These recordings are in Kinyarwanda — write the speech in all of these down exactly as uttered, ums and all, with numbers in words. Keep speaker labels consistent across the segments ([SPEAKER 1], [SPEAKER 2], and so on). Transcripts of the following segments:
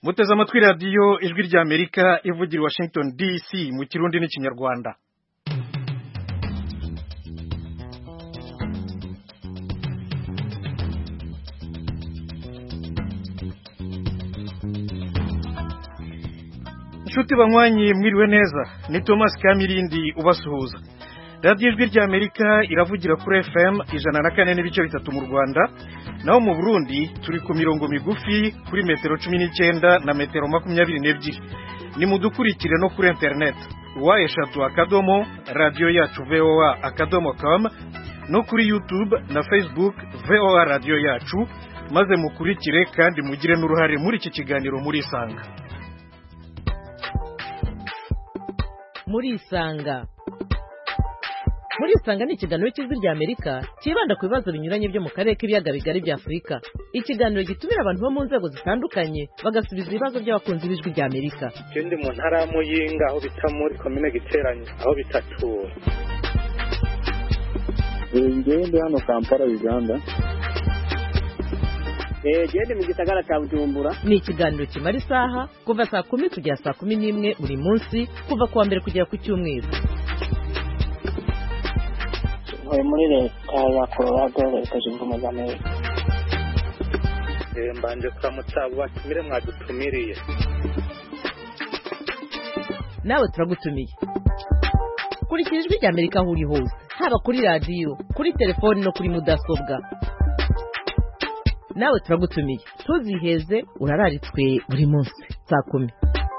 [SPEAKER 1] muteze amatwi radiyo ijwi rya Amerika ivugira Washington D C mu Kirundi n'Ikinyarwanda. Nshuti banywanyi mwiriwe neza, ni Thomas Kamirindi ubasuhuza. Radio ijwi rya Amerika iravugira kuri F M ijana na kane n'ibice bitatu mu Rwanda, naho mu Burundi turi ku mirongo migufi kuri metero cumi n'icyenda na metero makumyabiri n'ebyiri. Ni mudukurikire no kuri internet wa eshatu akadomo radio yacu V O A akadomo com, no kuri YouTube na Facebook V O A radio yacu, maze mukurikire kandi mugire n'uruhare muri iki kiganiro muri Isanga.
[SPEAKER 2] Muri Isanga Muri Isanga ni ikiganiro cy'ijwi rya Amerika kibanda ku bibazo binyuranye byo mu karere k'ibiyaga bigari bya Afurika. Ikiganiro gitumira abantu bo mu nzego zitandukanye bagasubiza ibibazo by'abakunzi b'ijwi rya Amerika.
[SPEAKER 3] Ikindi mu ntara ya Muyinga aho bita muri komine Giteranye aho bitatura.
[SPEAKER 4] Ngende hano Kampala Uganda.
[SPEAKER 5] Eh gende mu gisagara cya Bujumbura.
[SPEAKER 2] Ni ikiganiro kimara isaha kuva saa kumi kugera saa kumi n'imwe buri munsi kuva kuwa mbere kugera ku cyumweru.
[SPEAKER 5] Muri leta ya Colorado leta zunze ubumwe za Amerika.
[SPEAKER 3] Eh mbanje kuramutsa batumire mwadutumiriye.
[SPEAKER 2] Nawe turagutumiye. Kurikira ijwi rya Amerika aho uri hose, haba kuri radio, kuri telefone no kuri mudasobwa. Nawe turagutumiye. Tuziheze urararitswe buri munsi saa kumi.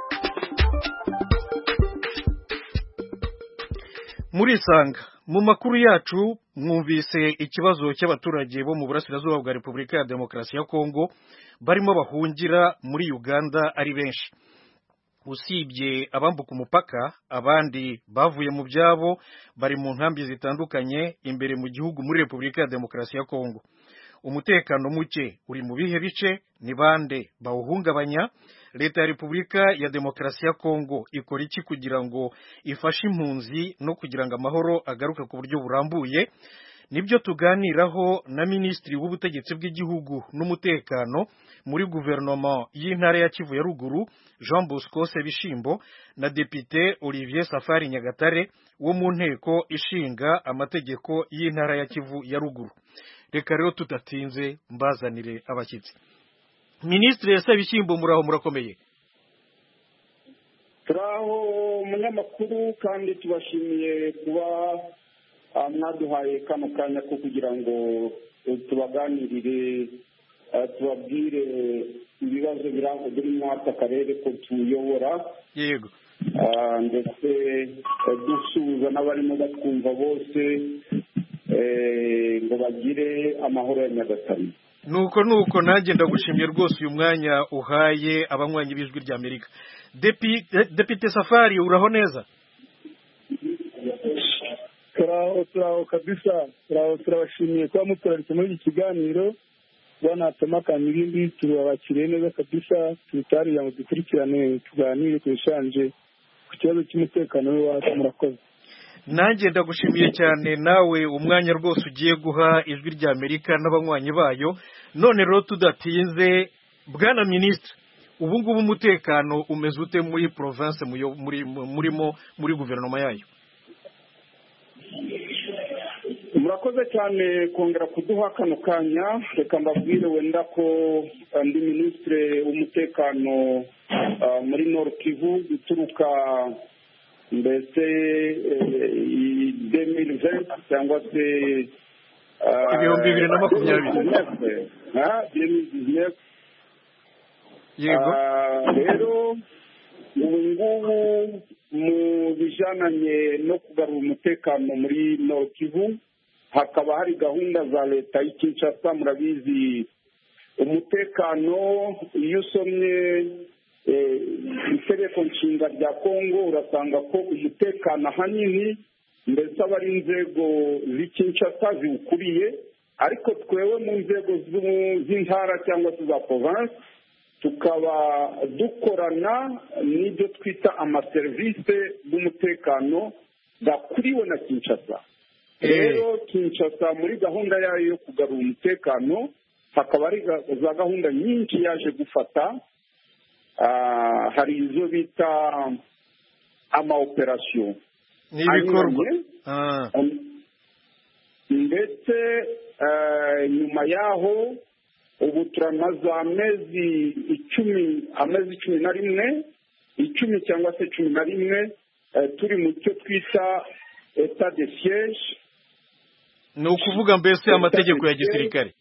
[SPEAKER 1] Muri Isanga mu makuru yacu mwumvise ikibazo cy'abaturage bo mu burasirazuba bwa Repubulika ya Demokarasi ya Kongo barimo bahungira muri Uganda ari benshi. Usibye abambuka umupaka, abandi bavuye mu byabo bari mu nkambi zitandukanye imbere mu gihugu muri Repubulika ya Demokarasi ya Kongo. Umutekano muke uri mu bihe bice, ni bande bawuhungabanya? Leta ya Repubulika ya Demokarasi ya Kongo ikora iki kugira ngo ifashe impunzi no kugira ngo amahoro agaruke ku buryo burambuye? Nibyo tuganiraho na Minisitiri w'Ubutegetsi bw'Igihugu n'Umutekano muri guverinoma y'Intara ya Kivu ya Ruguru, Jean Bosco Sebishimbo, na Depite Olivier Safari Nyagatare wo mu nteko ishinga amategeko y'Intara ya Kivu ya Ruguru. Reka rero tutatinze mbazanire abashyitsi. Minisitiri Sebishimbo, muraho murakomeye?
[SPEAKER 4] Turaho munyamakuru, kandi tubashimiye kuba mwaduhaye kano kanya ko kugira ngo tubaganirire, tubabwire ibibazo birangwa biri muri aka karere ko tuyobora.
[SPEAKER 1] Yego.
[SPEAKER 4] Ndetse dusuhuza n'abarimo batwumva bose ngo bagire amahoro ya Nyagatare.
[SPEAKER 1] Nuko nuko nanjye ndagushimiye rwose uyu mwanya uhaye abanywanyi b'ijwi rya Amerika. Depite Safari, uraho neza?
[SPEAKER 6] Turaho turaho kabisa, turaho turabashimiye kuba mutoraritse muri iki kiganiro. Bwana Thomas Kamirindi turabakiriye neza kabisa, tutariye ngo dukurikirane tuganire kubishanje ku kibazo cy'umutekano w'abacu. Murakoze.
[SPEAKER 1] Nanjye ndagushimiye cyane nawe umwanya rwose ugiye guha ijwi rya Amerika n'abanywanyi bayo. None rero tudatinze, Bwana Minisitiri, ubu ngubu umutekano umeze ute muri province muri murimo muri guverinoma yayo?
[SPEAKER 4] Murakoze cyane kongera kuduha kano kanya. Reka mbabwire wenda ko ndi Minisitiri w'Umutekano muri Nord Kivu uturuka mbese deux mille vingt cyangwa se
[SPEAKER 1] ibihumbi bibiri na makumyabiri. Yego.
[SPEAKER 4] Rero ubu ngubu mu bijananye no kugarura umutekano muri Nord Kivu hakaba hari gahunda za leta y'i Kinshasa. Murabizi umutekano, iyo usomye itegeko nshinga rya Kongo urasanga ko umutekano ahanini mbese aba ari inzego z'i Kinshasa ziwukuriye, ariko twewe mu nzego z'intara cyangwa se za province tukaba dukorana n'ibyo twita amaserivisi y'umutekano gakuriwe na Kinshasa. Rero Kinshasa muri gahunda yayo yo kugarura umutekano hakaba ari za gahunda nyinshi yaje gufata hari izo bita amaoperasiyo
[SPEAKER 1] ni ibikorwa
[SPEAKER 4] ndetse nyuma yaho ubu turamaze amezi icumi amezi cumi na rimwe icumi cyangwa se cumi na rimwe turi mu cyo twita etat de siège.
[SPEAKER 1] Ni ukuvuga mbese amategeko ya gisirikare.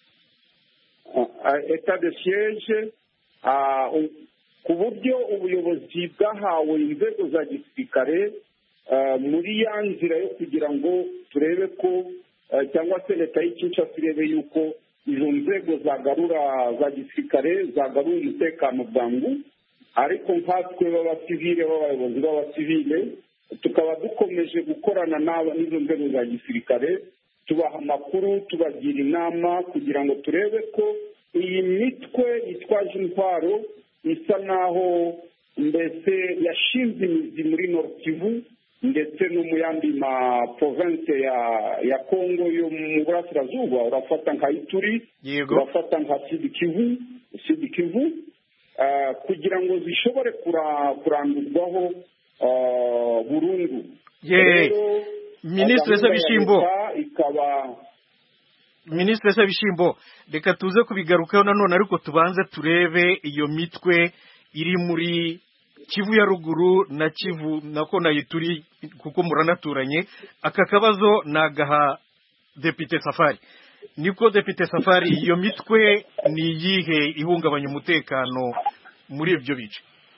[SPEAKER 4] Etat de siège ku buryo ubuyobozi bwahawe inzego za gisirikare muri ya nzira yo kugira ngo turebe ko cyangwa se leta y'Kinshasa irebe yuko izo nzego zagarura za gisirikare zagarura umutekano bwangu, ariko nkatwe b'abasivile b'abayobozi b'abasivile tukaba dukomeje gukorana n'izo nzego za gisirikare, tubaha amakuru, tubagira inama kugira ngo turebe ko iyi mitwe yitwaje intwaro isa naho mbese yashinze imizi muri Nord Kivu ndetse no mu yandi ma province ya ya Kongo yo mu burasirazuba, urafata nka Ituri, urafata nka Sud Kivu Sud Kivu kugira ngo zishobore kurandurwaho burundu.
[SPEAKER 1] Rero Ministre Sabishimbo
[SPEAKER 4] ikaba
[SPEAKER 1] Ministre Sabishimbo reka tuze kubigarukaho nanone, ariko tubanze turebe iyo mitwe iri muri Kivu ya ruguru na Kivu nako na Ituri kuko muranaturanye. Aka kabazo nagaha Depite Safari. Niko Depite Safari, iyo mitwe ni yihe ihungabanya umutekano muri ibyo bice?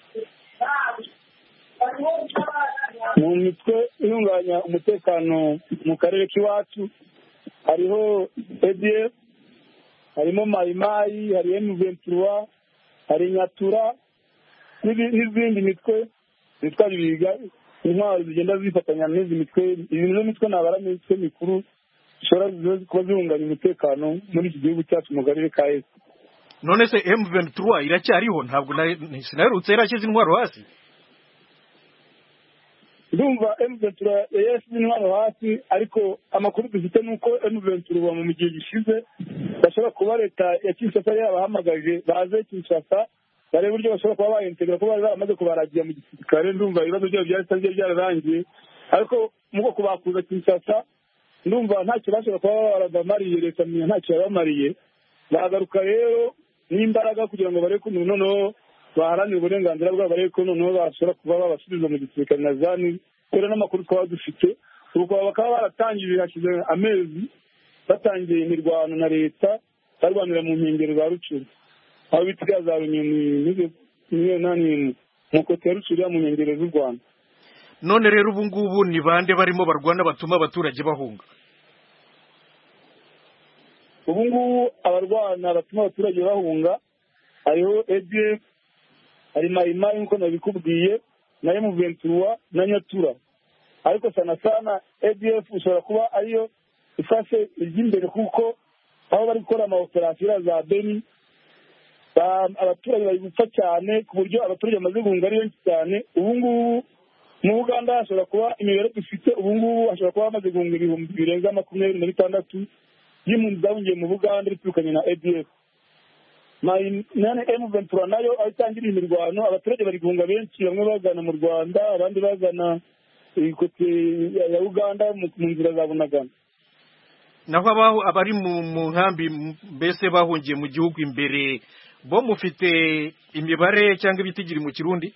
[SPEAKER 6] Mu mitwe ihungabanya umutekano mu karere k'iwacu hariho E D F, harimo Mayimayi, hari M vingt-trois, hari Nyatura n'izindi mitwe zitwa biga intwaro zigenda zifatanya n'izi mitwe. Izi mitwe nabara mitwe mikuru zishobora kuba zihungabanya umutekano muri iki gihugu cyacu mu karere ka Est.
[SPEAKER 1] None se M vingt-trois iracyariho? Ntabwo sinarutse yarashyize intwaro hasi.
[SPEAKER 6] Ndumva M vingt-trois yashyize intwaro hasi, ariko amakuru dufite nuko M vingt-trois mu gihe gishize bashobora kuba leta ya Kinshasa yabahamagaje baze Kinshasa barebe uburyo bashobora kuba bayintegra kuba baramaze kubaragira mu gisirikare. Ndumva ibibazo byabo byaratangiye byararangiye, ariko muko kubakuza Kinshasa ndumva ntacyo bashobora kuba barabamariye, leta menya ntacyo yabamariye. Bagaruka rero n'imbaraga kugira ngo bareke noneho baharanira uburenganzira bwabo, barebe ko noneho bashobora kuba babasubiza mu gisirikare na zani. Rero n'amakuru twaba dufite uko bakaba baratangiye hashize amezi batangiye imirwano na leta barwanira mu nkengero za Rucuru, aho bitiga za Runyoni niyo nani mu kote ya Rucuru mu nkengero z'u Rwanda.
[SPEAKER 1] None rero ubu ngubu ni bande barimo barwana batuma abaturage bahunga?
[SPEAKER 6] Ubu ngubu abarwana batuma abaturage bahunga hariho E D F, hari Mayimayi nkuko nabikubwiye, na M vingt-trois na Nyatura. Ariko sana sana E D F ushobora kuba ariyo ifashe iry'imbere kuko aho bari gukora amaoperasiyo za Beni abaturage bari gupfa cyane ku buryo abaturage bamaze guhunga ari benshi cyane. Ubu ngubu mu Uganda hashobora kuba imibare dufite, ubu ngubu hashobora kuba hamaze guhunga ibihumbi birenga makumyabiri na bitandatu y'impunzi zahungiye mu Buganda biturukanye na E D F. Nane M vingt-trois nayo ayitangira imirwano, abaturage bari guhunga benshi, bamwe bagana mu Rwanda abandi bagana ikote ya Uganda mu nzira za Bunagana.
[SPEAKER 1] Naho abaho abari mu nkambi mbese bahungiye mu gihugu imbere bo mufite imibare cyangwa ibitigiri mu Kirundi?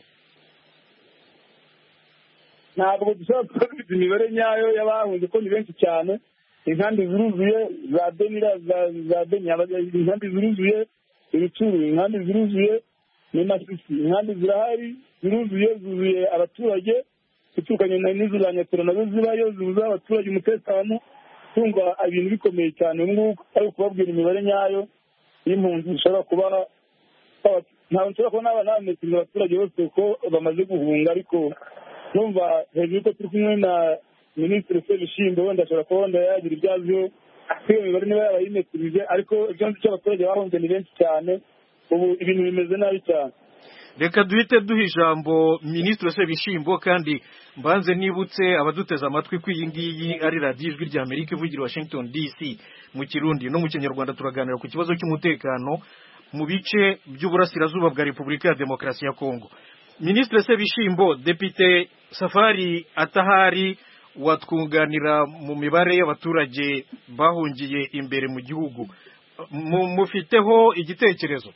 [SPEAKER 6] Ntabwo dushobora kuvuga imibare nyayo y'abahunze ko ni benshi cyane. Inkambi ziruzuye za Benira za Benya, inkambi ziruzuye Rucuru, inkambi ziruzuye ni Masisi, inkambi zirahari ziruzuye zuzuye abaturage biturukanye n'izo za Nyatura nazo zibayo zibuza abaturage umutekano. Tumva ibintu bikomeye cyane. Ubu ngubu ari kubabwira imibare nyayo y'impunzi zishobora kuba ntabwo nshobora kubona n'abametinga abaturage bose uko bamaze guhunga, ariko numva hejuru ko turi kumwe na Minisitiri Sebishimbo wenda ashobora kuba wenda yagira ibyazo kwiyo mibare niba yabayimetirije, ariko ibyo nzi cy'abaturage bahunze ni benshi cyane. Ubu ibintu bimeze nabi cyane.
[SPEAKER 1] Reka duhite duha ijambo Minisitiri Sebishimbo, kandi mbanze nibutse abaduteze amatwi ko iyi ngiyi ari radiyo ijwi rya Amerika ivugira Washington D C mu Kirundi no mu Kinyarwanda. Turaganira ku kibazo cy'umutekano mu bice by'uburasirazuba bwa Repubulika ya Demokarasi ya Kongo. Ministre Sebishimbo, Depite Safari atahari, watwunganira mu mibare y'abaturage bahungiye imbere mu gihugu, mufiteho igitekerezo?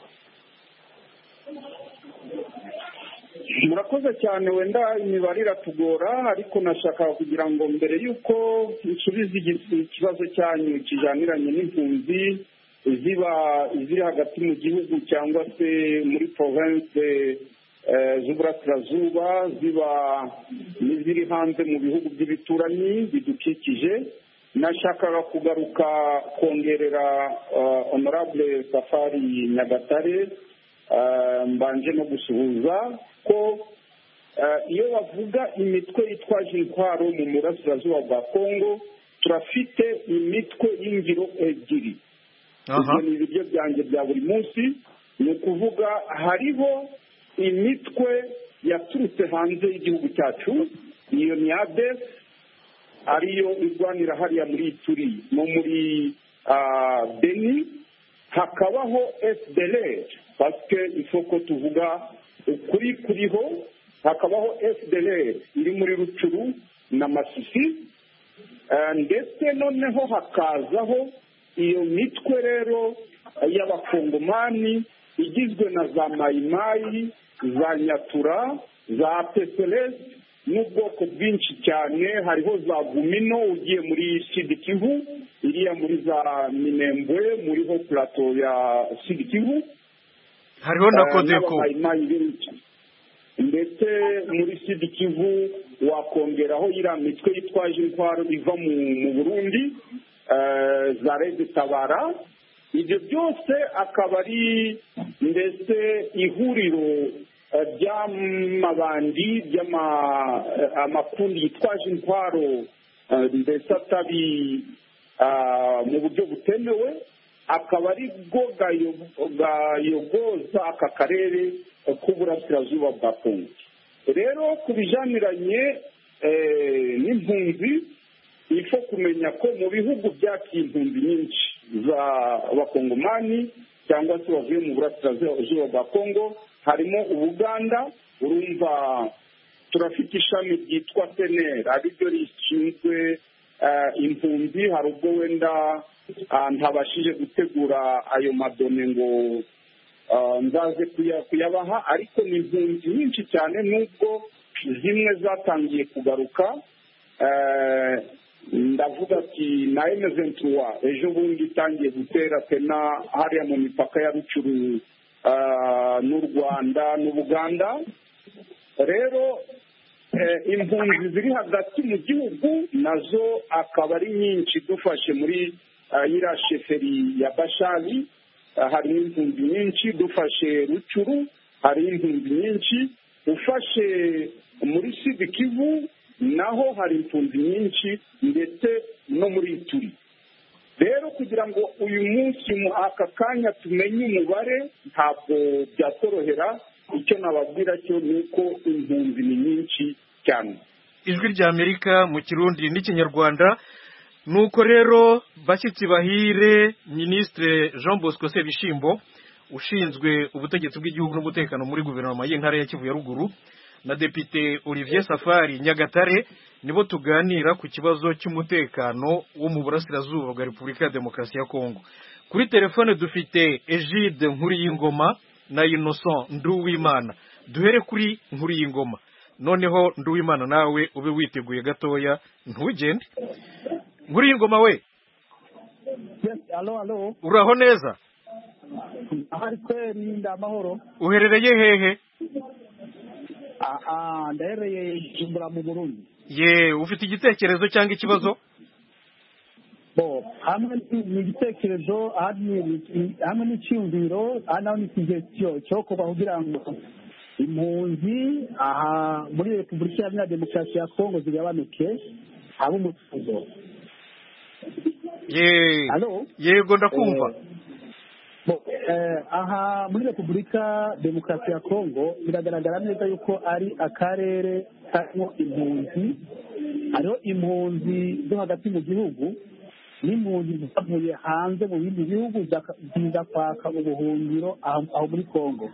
[SPEAKER 4] Murakoze cyane, wenda imibare iratugora, ariko nashaka kugira ngo mbere y'uko nsubiza ikibazo cyanyu kijaniranye n'impunzi ziba ziri hagati mu gihugu cyangwa se muri province z'uburasirazuba, ziba n'iziri hanze mu bihugu by'ibituranyi bidukikije, nashakaga kugaruka kongerera honorable Safari Nyagatare mbanje no gusuhuza ko iyo bavuga imitwe yitwaje intwaro mu burasirazuba bwa Kongo, turafite imitwe y'ingiro ebyiri. Ibyo ni ibiryo byanjye bya buri munsi. Ni ukuvuga hariho imitwe yaturutse hanze y'igihugu cyacu, iyo ni A D F ariyo irwanira hariya muri Ituri no muri Beni. Hakabaho F D L R paske isoko tuvuga ukuri kuriho. Hakabaho F D L R iri muri Rucuru na Masisi, ndetse noneho hakazaho iyo mitwe rero y'abakongomani igizwe na za mayimayi, za nyatura, za peseles n'ubwoko bwinshi cyane. Hariho za gumino ugiye muri Sud Kivu, iriya muri za Minembwe muriho plateau ya Sud Kivu.
[SPEAKER 1] Hariho na Kodeko,
[SPEAKER 4] ndetse muri Sud Kivu wakongeraho iriya mitwe yitwaje intwaro iva mu Burundi, za Red Tabara. Ibyo byose akaba ari ndetse ihuriro ry'amabandi ry'amakundi yitwaje intwaro ndetse atari mu buryo butemewe, akaba ari bwo gayogoza aka karere k'uburasirazuba bwa Kongo. Rero ku bijaniranye n'impunzi, ifo kumenya ko mu bihugu byakira impunzi nyinshi z'abakongomani cyangwa se bavuye mu burasirazuba bwa Kongo, harimo Ubuganda. Urumva turafite ishami ryitwa S N L ariryo rishinzwe impunzi. Hari ubwo wenda ntabashije gutegura ayo madone ngo nzaze kuyabaha, ariko ni impunzi nyinshi cyane, nubwo zimwe zatangiye kugaruka. Ndavuga ati na M vingt-trois ejo bundi itangiye gutera tena hariya mu mipaka ya Rucuru n'u Rwanda n'Ubuganda. Rero impunzi ziri hagati mu gihugu nazo akaba ari nyinshi. Dufashe muri iriya sheferi ya Bashali harimo impunzi nyinshi, dufashe Rucuru hari impunzi nyinshi, ufashe muri Sud Kivu naho hari impunzi nyinshi, ndetse no muri Ituri. Rero kugira ngo uyu munsi mu aka kanya tumenye umubare ntabwo byatorohera. Icyo nababwira cyo ni uko impunzi ni nyinshi cyane.
[SPEAKER 1] Ijwi rya Amerika mu Kirundi n'Ikinyarwanda. Nuko rero bashyitsi bahire, Ministre Jean Bosco Sebishimbo ushinzwe ubutegetsi bw'igihugu n'umutekano muri guverinoma y'intara ya Kivu ya Ruguru, na Depite Olivier Safari Nyagatare, nibo tuganira ku kibazo cy'umutekano wo mu burasirazuba bwa Repubulika ya Demokarasi ya Kongo. Kuri telefone dufite Egide Nkuriyingoma na Innocent Nduwimana. Duhere kuri Nkuriyingoma. Noneho Nduwimana nawe ube witeguye gatoya ntugende. Nkuriyingoma we.
[SPEAKER 6] Yes, allo allo.
[SPEAKER 1] Uraho neza?
[SPEAKER 6] Ahari kweri ndamahoro.
[SPEAKER 1] Uherereye hehe?
[SPEAKER 6] Ah ah, ndahereye Jumbura mu Burundi.
[SPEAKER 1] Ye, ufite igitekerezo cyangwa ikibazo?
[SPEAKER 6] Bo, hamwe n'igitekerezo, hamwe n'icyumviro, naho n'ikigestyo cyo kuba kugira ngo impunzi aha muri Repubulika ya Demokarasi ya Kongo zigabanuke abo umutuzo.
[SPEAKER 1] Ye.
[SPEAKER 6] Allo?
[SPEAKER 1] Yego ndakumva.
[SPEAKER 6] Bo, eh, aha muri Repubulika Demokarasi ya Kongo biragaragara neza yuko ari akarere karimo impunzi, hariho impunzi zo hagati mu gihugu, n'impunzi zavuye hanze mu bindi bihugu ziza kwaka ubuhungiro aho muri Kongo.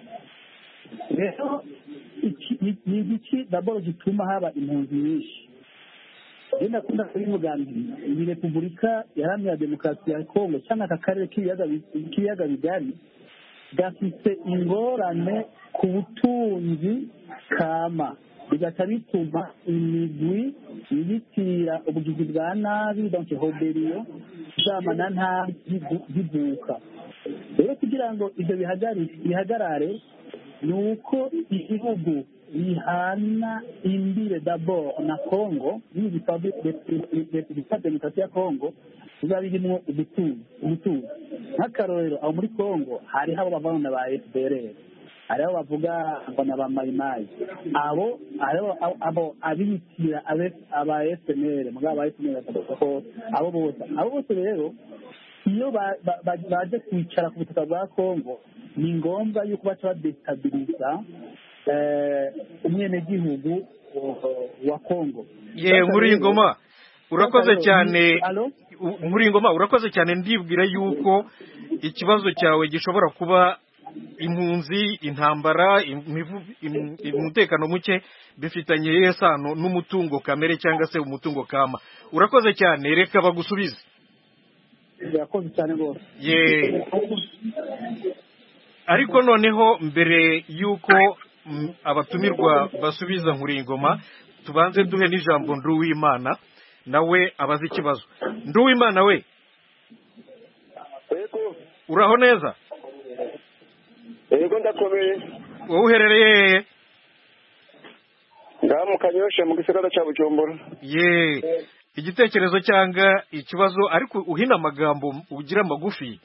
[SPEAKER 6] Rero ni igiki daboro gituma haba impunzi nyinshi? Genda kunda kubivuga nti iyi Repubulika Iharanira Demokarasi ya Kongo cyangwa aka karere k'ibiyaga bigari gafite ingorane ku butunzi kama, bigaca bituma imigwi yibitira ubugizi bwa nabi donc hoberiyo zamana nta zivuka. Rero kugira ngo ibyo bihagarare ni uko igihugu bihana imbire d'abord na Kongo ni Repubulika Demokarasi ya Kongo biba birimo ubutunzi. Nk'akarorero aho muri Kongo hariho abo bavana ba F D L R, hariho bavuga ngo na ba Mayimayi, abo abo abitira aba F N L mugabo aba F N L ko abo bose abo bose rero iyo baje kwicara ku butaka bwa Kongo ni ngombwa yuko baca badestabiliza umwenegihugu wa Kongo.
[SPEAKER 1] Ye muri ngoma urakoze cyane muri ngoma urakoze cyane ndibwira yuko ikibazo cyawe gishobora kuba impunzi, intambara, umutekano muke bifitanye yesano n'umutungo kamere cyangwa se umutungo kama. Urakoze cyane, reka bagusubize.
[SPEAKER 6] Urakoze cyane rwose.
[SPEAKER 1] Ye ariko noneho mbere yuko abatumirwa basubiza Nkuringoma tubanze duhe n'ijambo Nduwimana nawe abaza ikibazo. Nduwimana we,
[SPEAKER 7] yego
[SPEAKER 1] uraho neza?
[SPEAKER 7] Yego ndakomeye.
[SPEAKER 1] Wowe uherereye
[SPEAKER 7] ngaha mu Kanyosha mu gisagara cya Bujumbura.
[SPEAKER 1] Ye igitekerezo cyanga ikibazo ariko uhina amagambo ugira magufi.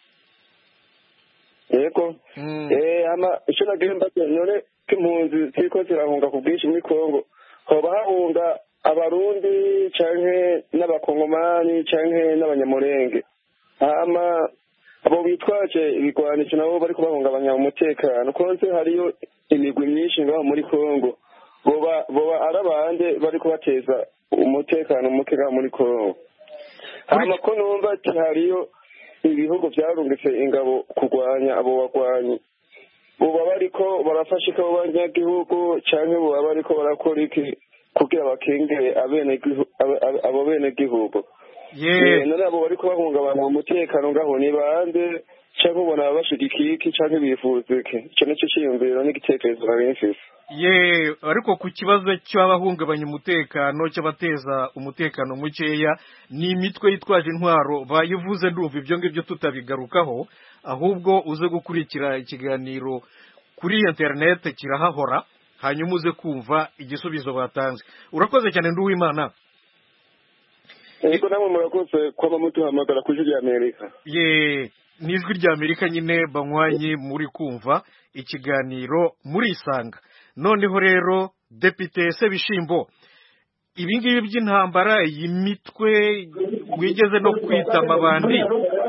[SPEAKER 7] Yego
[SPEAKER 1] mm.
[SPEAKER 7] eh ama icyo nagenda none kimpunzi ziko zirahunga ku bwinshi muri Kongo, hoba hahunga abarundi canke n'abakongomani canke n'abanyamurenge, ama abo bitwaje ibigwanisho nabo bari kubahungabanya umutekano konse hariyo imigwi myinshi ngaho muri Kongo, boba boba arabande bari kubateza umutekano muke ngaho muri Kongo. Hama ko numva ati hariyo ibihugu byarungitse ingabo kurwanya abo bagwanyi, boba bariko barafasha abo banyagihugu canke boba bariko barakora iki kugira bakengere abene abo bene gihugu?
[SPEAKER 1] Ye
[SPEAKER 7] none abo bariko bahungabanya umutekano ngaho ni bande canke ubona bashigikiye iki canke bifuza iki? Ico nico ciyumviro n'igitekerezo babifise.
[SPEAKER 1] Ye ariko ku kibazo cy'abahungabanya umutekano cy'abateza umutekano mukeya ni imitwe yitwaje intwaro bayivuze, ndumva ibyo ngibyo tutabigarukaho, ahubwo uze gukurikira ikiganiro kuri internet kirahahora hanyuma uze kumva igisubizo batanze. Urakoze cyane Nduwimana.
[SPEAKER 7] Ego namwe murakoze kwaba mutuhamagara ku ijwi rya Amerika.
[SPEAKER 1] Ye n'ijwi rya Amerika nyine banywanye muri kumva ikiganiro muri Isanga. Noneho rero Depite Sebishimbo, ibi ngibi by'intambara iyi mitwe wigeze no kwita amabandi,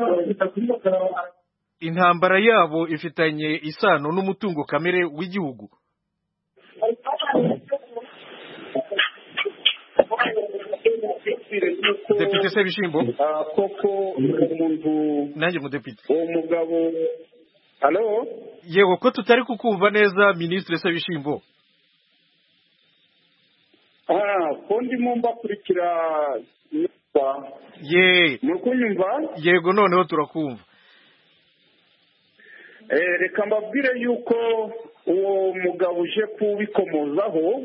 [SPEAKER 1] intambara yabo ifitanye isano n'umutungo kamere w'igihugu? Depite Sebishimbo
[SPEAKER 4] koko umuntu
[SPEAKER 1] nanjye mu depite
[SPEAKER 4] uwo mugabo halo
[SPEAKER 1] yewe ko tutari kukumva neza Ministre Sebishimbo.
[SPEAKER 4] ah ko ndimo mbakurikira
[SPEAKER 1] ye
[SPEAKER 4] mukunyumva?
[SPEAKER 1] Yego noneho turakumva.
[SPEAKER 4] eh reka mbabwire yuko uwo mugabo uje kubikomozaho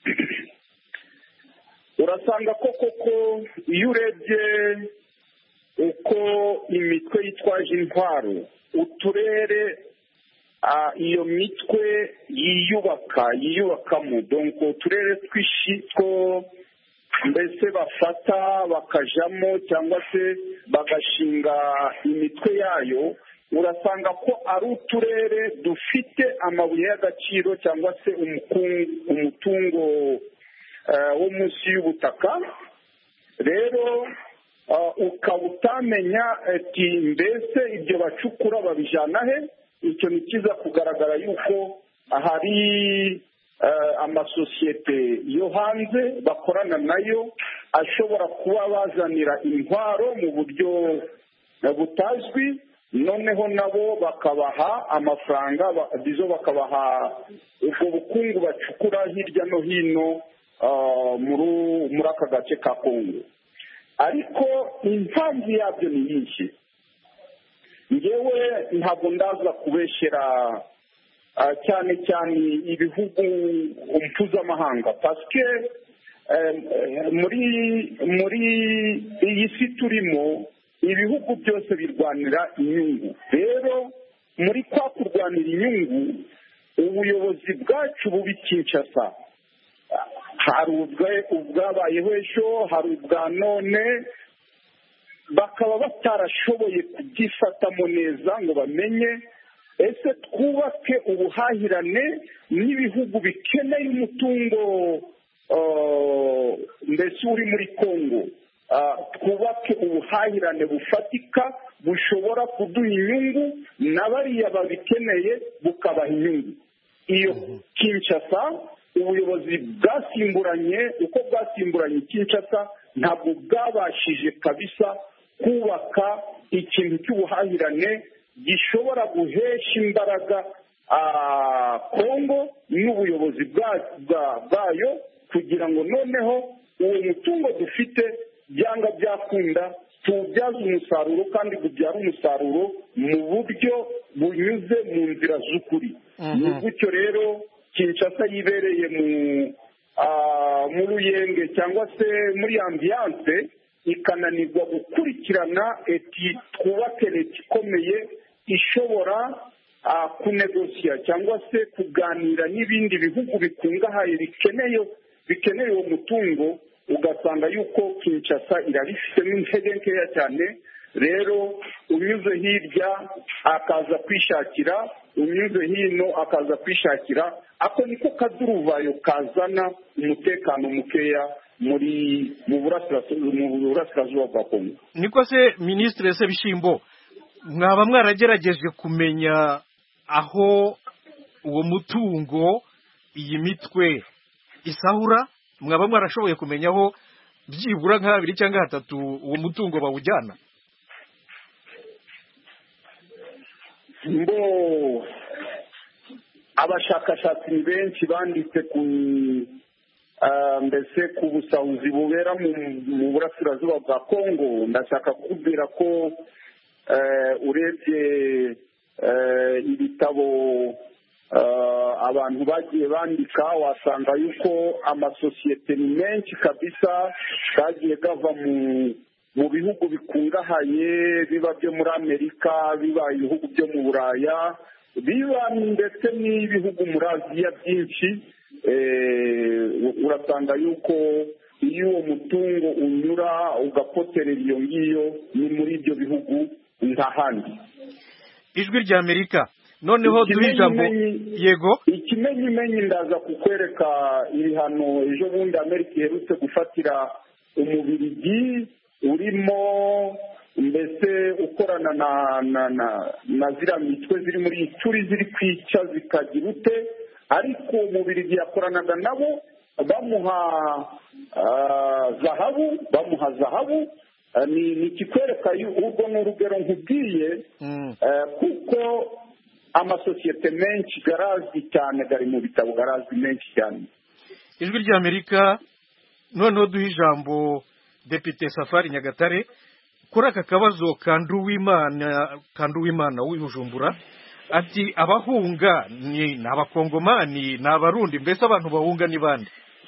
[SPEAKER 4] urasanga ko koko iyo urebye uko imitwe yitwaje intwaro uturere iyo mitwe yiyubaka yiyubakamo, donc uturere twishi two mbese bafata bakajamo cyangwa se bagashinga imitwe yayo, urasanga ko ari uturere dufite amabuye y'agaciro cyangwa se umutungo wo munsi y'ubutaka. Rero ukaba utamenya ati mbese ibyo bacukura babijyana he. Icyo ni kiza kugaragara yuko hari amasosiyete yo hanze bakorana nayo ashobora kuba bazanira intwaro mu buryo butazwi, noneho nabo bakabaha amafaranga bizo bakabaha ubwo bukungu bacukura hirya no hino muri aka gace ka Kongo. Ariko impamvu yabyo ni nyinshi. Ngewe ntabwo ndaza kubeshyera cyane cyane ibihugu mpuzamahanga, pasike muri muri iyi si turimo ibihugu byose birwanira inyungu. Rero muri kwa kurwanira inyungu, ubuyobozi bwacu bubi Kinshasa, hari ubwabayeho ejo, hari ubwa none, bakaba batarashoboye kubyifatamo neza ngo bamenye ese twubake ubuhahirane n'ibihugu bikeneye umutungo mbese uri muri Kongo, twubake ubuhahirane bufatika bushobora kuduha inyungu na bariya babikeneye bukabaha inyungu. Iyo Kinshasa ubuyobozi bwasimburanye, uko bwasimburanye Kinshasa ntabwo bwabashije kabisa kubaka ikintu cy'ubuhahirane gishobora guhesha imbaraga Kongo n'ubuyobozi bwayo, kugira ngo noneho uwo mutungo dufite byanga byakunda tuwubyaze umusaruro, kandi bubyara umusaruro mu buryo bunyuze mu nzira z'ukuri. Ni gutyo rero Kinshasa yibereye mu ruyenge cyangwa se muri ambiyanse, ikananirwa gukurikirana eti twubake leta ikomeye ishobora kunegosiya cyangwa se kuganira n'ibindi bihugu bikungahaye bikeneye bikeneye uwo mutungo. Ugasanga yuko Kinshasa irabifitemo intege nkeya cyane. Rero unyuze hirya akaza kwishakira, unyuze hino akaza kwishakira, ako niko kaduruvayo kazana umutekano mukeya muri mu burasirazuba bwa Kongo.
[SPEAKER 1] Niko se Minisitiri Sebishimbo, mwaba mwaragerageje kumenya aho uwo mutungo iyi mitwe isahura? Mwaba mwarashoboye kumenya aho byibura nka babiri cyangwa hatatu uwo mutungo bawujyana?
[SPEAKER 4] Mbo abashakashatsi ni benshi banditse ku mbese ku busahuzi bubera mu burasirazuba bwa Kongo. Ndashaka kukubwira ko urebye ibitabo abantu bagiye bandika, wasanga yuko amasosiyete ni menshi kabisa kagiye gava mu bihugu bikungahaye, biba byo muri Amerika, biba ibihugu byo mu Buraya, biba ndetse n'ibihugu muri Aziya byinshi. Urasanga yuko iyo uwo mutungo unyura ugapoterera iyo ngiyo ni muri ibyo bihugu nta handi.
[SPEAKER 1] Ijwi rya Amerika noneho duhijambo yego
[SPEAKER 4] ikimenyimenyi ndaza kukwereka ibihano ejo bundi Amerika iherutse gufatira umubirigi urimo mbese ukorana na na na na ziriya mitwe ziri muri turi ziri kwica zikagira ute, ariko umubirigi yakoranaga nabo bamuha zahabu bamuha zahabu ni ni kikwereka ubwo n'urugero nkubwiye kuko amasosiyete menshi garazwi cyane gari mu bitabo garazwi menshi cyane.
[SPEAKER 1] Ijwi rya Amerika noneho duha ijambo Depite Safari Nyagatare kuri aka kabazo Kanduwimana Kanduwimana w'Ibujumbura, ati abahunga ni n'abakongomani n'abarundi, mbese abantu bahunga ni bande?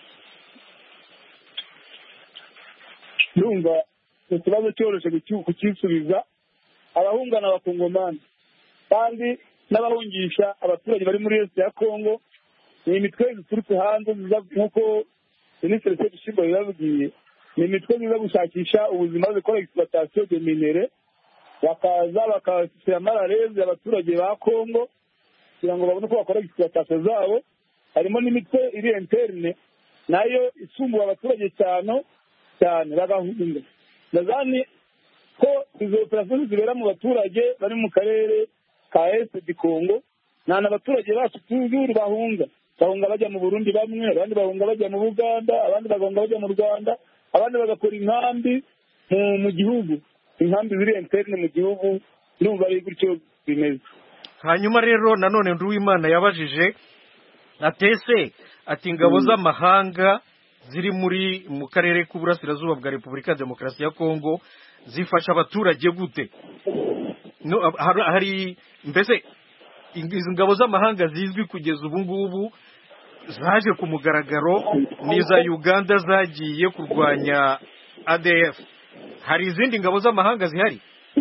[SPEAKER 6] Numva ikibazo cyoroshye kukisubiza. Abahunga n'abakongomani kandi n'abahungisha abaturage bari muri Est ya Kongo ni imitwe ziturutse hanze nk'uko Minisitiri Sebishimbo yababwiye. Ni imitwe ziza gushakisha ubuzima, zikora exploitation de minere, bakaza bakashyira amararezi abaturage ba Kongo kugira ngo babone ko bakora exploitation zabo. Harimo n'imitwe iri interne nayo isumbura abaturage cyane cyane bagahunga. Nazani ko izo operation zibera mu baturage bari mu karere ka Est di Kongo, nta n'abaturage bacu tuzuri bahunga bahunga bajya mu Burundi, bamwe abandi bahunga bajya mu Uganda, abandi bahunga bajya mu Rwanda, abandi bagakora inkambi mu gihugu, inkambi ziri interne mu gihugu, numva ari gutyo bimeze.
[SPEAKER 1] Hanyuma rero nanone Nduwimana yabajije atese ati ingabo z'amahanga ziri muri mu karere k'uburasirazuba bwa Repubulika ya Demokarasi ya Kongo zifasha abaturage gute? No, hari mbese izi ngabo z'amahanga zizwi kugeza ubu ngubu zaje ku mugaragaro n'iza Uganda zagiye kurwanya A D F. Hari izindi ngabo z'amahanga zihari?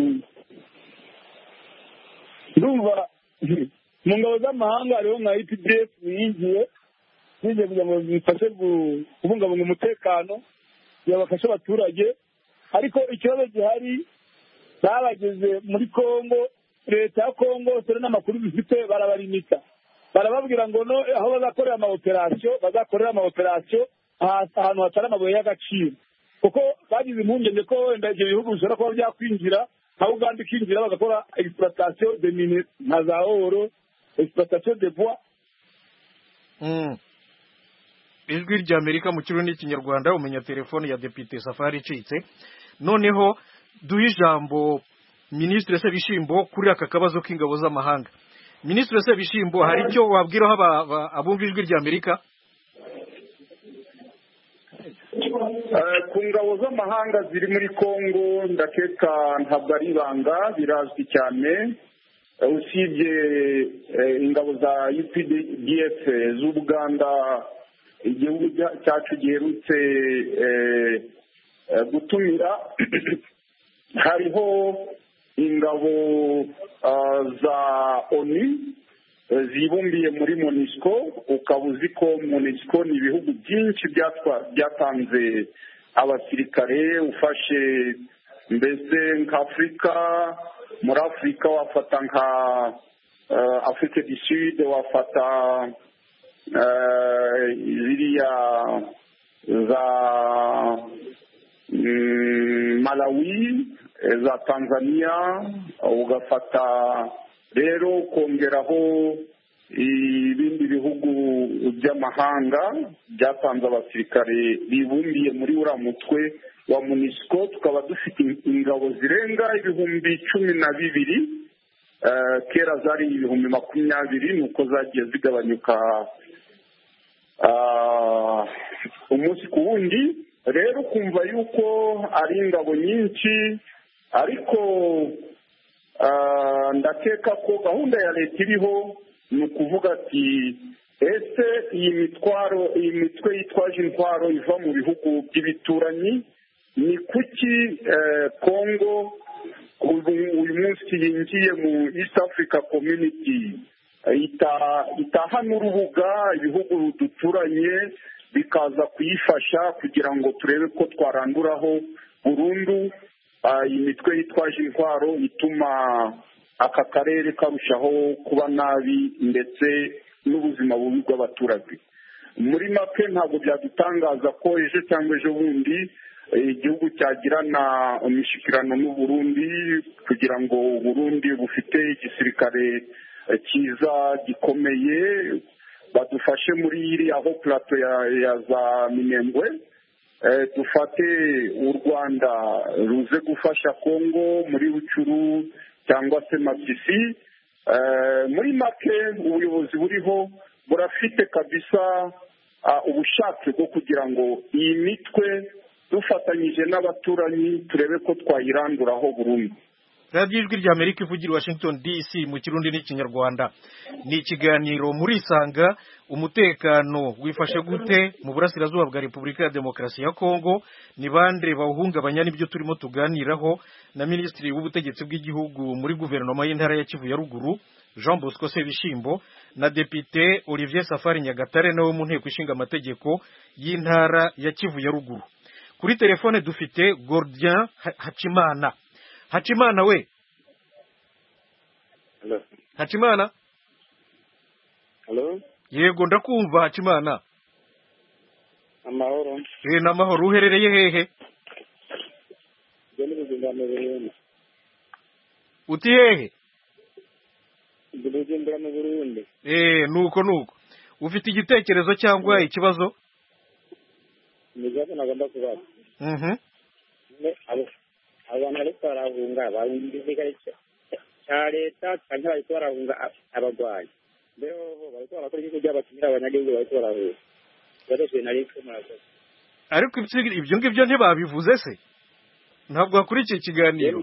[SPEAKER 6] Ndumva mu ngabo z'amahanga hariho nka U P D F yinjiye yinjiye kugira ngo zifashe kubungabunga umutekano yabafashe abaturage, ariko ikibazo gihari babageze muri Kongo, leta ya Kongo sore n'amakuru bifite barabarimika, barababwira ngo no aho bazakorera ama operation bazakorera ama operation ahantu hatari amabuye y'agaciro, kuko bagize impungenge ko wenda ibyo bihugu bishobora kuba byakwinjira nka Uganda ikinjira bagakora exploitation de mines nka za oro, exploitation de bois.
[SPEAKER 1] Mm. Ijwi rya Amerika mu kirundi n'ikinyarwanda, umenya telefone ya Depite Safari icitse. Noneho duhe ijambo Ministre Sebishimbo kuri aka kabazo k'ingabo z'amahanga. Ministre Sebishimbo, hari icyo wabwiraho abumva ijwi rya Amerika?
[SPEAKER 4] Ku ngabo z'amahanga ziri muri Kongo ndakeka ntabwo ari ibanga, birazwi cyane. Usibye ingabo za U P D F z'Uganda, igihugu cyacu giherutse gutumira, hariho ingabo za ONU zibumbiye muri MONUSCO. ukaba uzi ko MONUSCO ni ibihugu byinshi byatanze abasirikare. ufashe mbese nka Afurika, muri Afurika wafata nka Afrique du Sud, wafata ziriya za Malawi, za Tanzania, ugafata rero kongeraho ibindi bihugu by'amahanga byatanze abasirikare bibumbiye muri uriya mutwe wa MONUSCO. tukaba dufite ingabo zirenga ibihumbi cumi na bibiri, kera zari ibihumbi makumyabiri, nuko zagiye zigabanyuka umunsi ku wundi. rero kumva yuko ari ingabo nyinshi, ariko ndakeka ko gahunda ya leta iriho ni ukuvuga ati ese iyi mitwaro iyi mitwe yitwaje intwaro iva mu bihugu by'ibituranyi, ni kuki Kongo uyu munsi yinjiye mu East Africa Community itaha n'urubuga ibihugu duturanye bikaza kuyifasha kugira ngo turebe ko twaranduraho burundu iyi mitwe yitwaje intwaro ituma aka karere karushaho kuba nabi ndetse n'ubuzima bubi bw'abaturage. muri make ntabwo byadutangaza ko ejo cyangwa ejo bundi igihugu cyagirana imishyikirano n'u Burundi kugira ngo u Burundi bufite igisirikare cyiza gikomeye badufashe muri iriya ho plateau ya, ya za Minembwe. E, dufate u Rwanda ruze gufasha Kongo muri Rucuru cyangwa se Masisi. E, muri make ubuyobozi buriho burafite kabisa uh, ubushake bwo kugira ngo iyi mitwe dufatanyije n'abaturanyi turebe ko twayiranduraho burundu.
[SPEAKER 1] radiyo ijwi rya Amerika ivugira i Washington D C mu kirundi n'ikinyarwanda. Ni ikiganiro muri Isanga. Umutekano wifashe gute mu burasirazuba bwa Repubulika ya Demokarasi ya Kongo? Ni bande bawuhungabanya? Nibyo turimo tuganiraho na Minisitiri w'Ubutegetsi bw'Igihugu muri guverinoma y'Intara ya Kivu ya Ruguru, Jean Bosco Sebishimbo, na Depite Olivier Safari Nyagatare nawe mu nteko ishinga amategeko y'Intara ya Kivu ya Ruguru. Kuri telefone dufite Gordien Hacimana. Hacimana we.
[SPEAKER 8] Hello.
[SPEAKER 1] Hacimana.
[SPEAKER 8] Hello.
[SPEAKER 1] Yego ndakumva Hacimana.
[SPEAKER 8] Amahoro.
[SPEAKER 1] Eh namahoro, uherereye hehe?
[SPEAKER 8] Jeni kuzindana Burundi.
[SPEAKER 1] Uti hehe?
[SPEAKER 8] Kuzindana Burundi.
[SPEAKER 1] Eh nuko nuko. Ufite igitekerezo cyangwa ikibazo?
[SPEAKER 8] Nijako nagomba kubaza.
[SPEAKER 1] mhm
[SPEAKER 8] abo abantu bariko barahunga bahunga igisirikare cya leta cyangwa bariko barahunga abagwanyi mbere ho bariko barakora igihugu by'abatumira abanyagihugu bariko barahunga barashwe na leta murakoze
[SPEAKER 1] ariko ibyo ngibyo ntibabivuze se ntabwo hakurikiye ikiganiro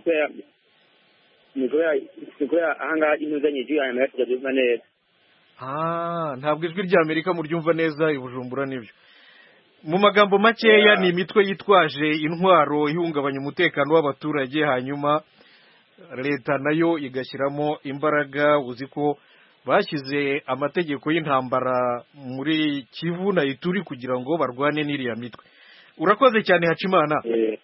[SPEAKER 8] nikuya ahangaha inuzanyije aya mayasiga byumva neza
[SPEAKER 1] ah ntabwo ijwi rya Amerika muryumva neza i Bujumbura nibyo mu magambo makeya ni imitwe yitwaje intwaro ihungabanya umutekano w'abaturage hanyuma leta nayo igashyiramo imbaraga uzi ko bashyize amategeko y'intambara muri Kivu na Ituri kugira ngo barwane n'iriya mitwe urakoze cyane Hacimana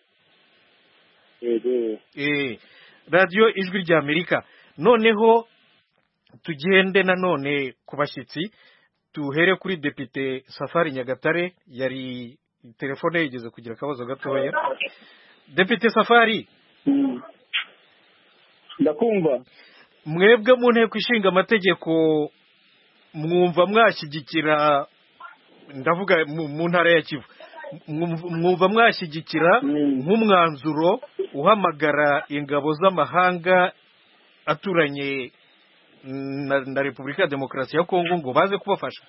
[SPEAKER 8] yego
[SPEAKER 1] eh radio ijwi rya Amerika noneho tugende nanone ku bashyitsi tuhere kuri Depite Safari Nyagatare yari telefone yigeze kugira akabazo gatoya Depite Safari
[SPEAKER 6] ndakumva
[SPEAKER 1] mwebwe mu nteko ishinga amategeko mwumva mwashyigikira ndavuga mu ntara ya Kivu mwumva mwashyigikira nk'umwanzuro uhamagara ingabo z'amahanga aturanye na, na Repubulika ya Demokarasi ya Kongo ngo baze kubafasha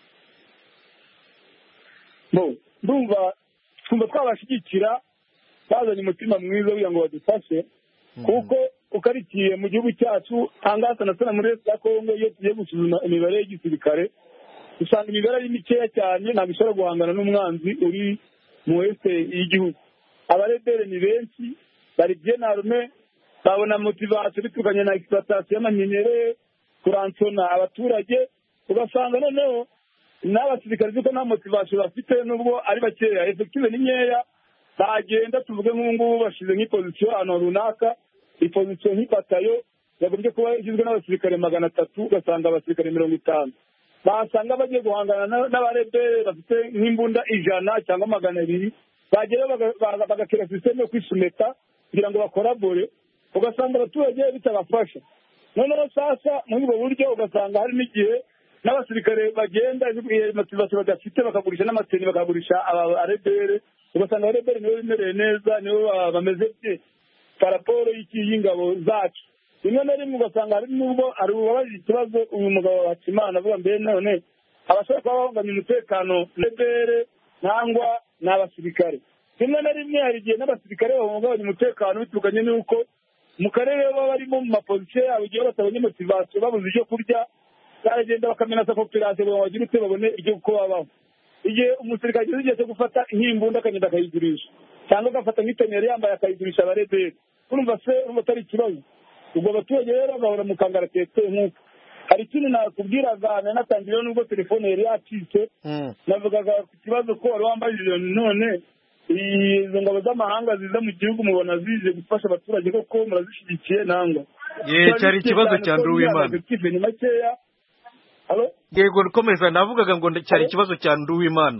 [SPEAKER 6] bo ndumva twumva twabashyigikira bazanye umutima mwiza kugira ngo badufashe kuko ukarikiye mu gihugu cyacu tangaza na sana muri ya Kongo iyo tugiye gusuzuma imibare y'igisirikare usanga imibare ari mikeya cyane ntabwo ishobora guhangana n'umwanzi uri mu wese y'igihugu abarebere ni benshi bari bien arme babona motivation bituganye na exploitation y'amanyerere kuransona abaturage ugasanga noneho n'abasirikare ziko nta motivation bafite nubwo ari bakeya effective ni nyeya bagenda tuvuge nk'ubu bashize nk'iposition ahantu runaka iposition nk'ipatayo yagombye kuba igizwe n'abasirikare magana atatu ugasanga abasirikare mirongo itanu basanga bagiye guhangana n'abarebere bafite nk'imbunda ijana cyangwa magana abiri bagera bagakira systeme yo kwisumeta kugira ngo bakorabore ugasanga abaturage bitabafasha noneho sasa muri ubwo buryo ugasanga hari n'igihe n'abasirikare bagenda motivation badafite bakagurisha n'amateni bakagurisha abarebere ugasanga abarebere nibo bimereye neza nibo bameze bye paraporo y'ingabo zacu rimwe na rimwe ugasanga hari n'ubwo ari ubabaje ikibazo uyu mugabo wa Hakimana avuga mbere none abashaka kuba bahunganya umutekano rebere nangwa n'abasirikare rimwe na rimwe hari igihe n'abasirikare bahungabanya umutekano bituganye n'uko mu karere baba barimo mu mapozisiyo yabo igihe batabonye motivation babuze icyo kurya baragenda bakamenasa population ngo bagire icyo babone ibyo uko babaho igihe umusirikare ageze igihe cyo gufata nk'imbunda akagenda akayigurisha cyangwa agafata nk'iteneri yambaye akayigurisha abarebere urumva se urumva atari ikibazo ubwo abaturage rero bagahora mu kangaratete nk'uko hari ikintu nakubwiraga nanatangireho nubwo telefone yari yacitse navugaga ku kibazo ko wari wambajije none izo ngabo z'amahanga ziza mu gihugu mubona zije gufasha abaturage koko murazishyigikiye nangwa
[SPEAKER 1] ye cyari ikibazo cya Nduwimana
[SPEAKER 6] ni makeya
[SPEAKER 1] yego rukomeza navugaga ngo cyari ikibazo cya Nduwimana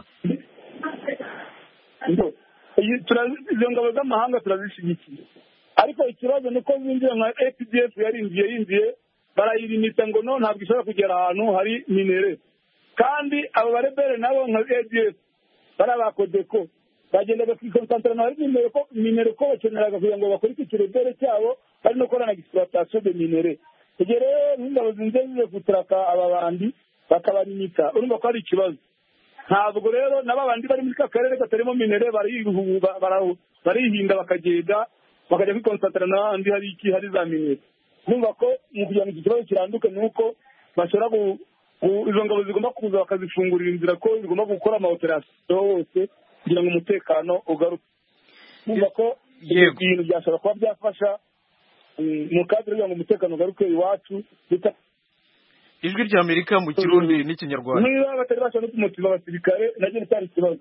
[SPEAKER 6] izo ngabo z'amahanga turazishyigikiye ariko ikibazo ni ko zinjiye nka A P D F yarinjiye yinjiye barayirimita ngo no ntabwo ishobora kugera ahantu hari minere kandi abo barebere nabo nka A D F bari abakodeko bagendaga kwikonsantarana hari minere ko minere ko bakeneraga kugira ngo bakore iki kirebere cyabo hari no korana exploitation de minere igihe rero n'ingabo zinjiye zize gutraka aba bandi bakabarimita urumva ko ari ikibazo ntabwo rero n'abandi bari muri ka karere katarimo minere barihinda bakagenda bakajya kwikonsantarana n'ahandi hari iki hari za minere numva ko mu kugira ngo iki kibazo kiranduke ni uko bashobora izo ngabo zigomba kuza bakazifungurira inzira ko zigomba gukora amaoperasiyo hose kugira ngo umutekano ugaruke numva ko ibintu byashobora kuba byafasha mu kadire kugira ngo umutekano ugaruke iwacu
[SPEAKER 1] ijwi rya Amerika mu Kirundi n'ikinyarwanda
[SPEAKER 6] niba batari bashobora no kumutiva abasirikare nacyo cyari ikibazo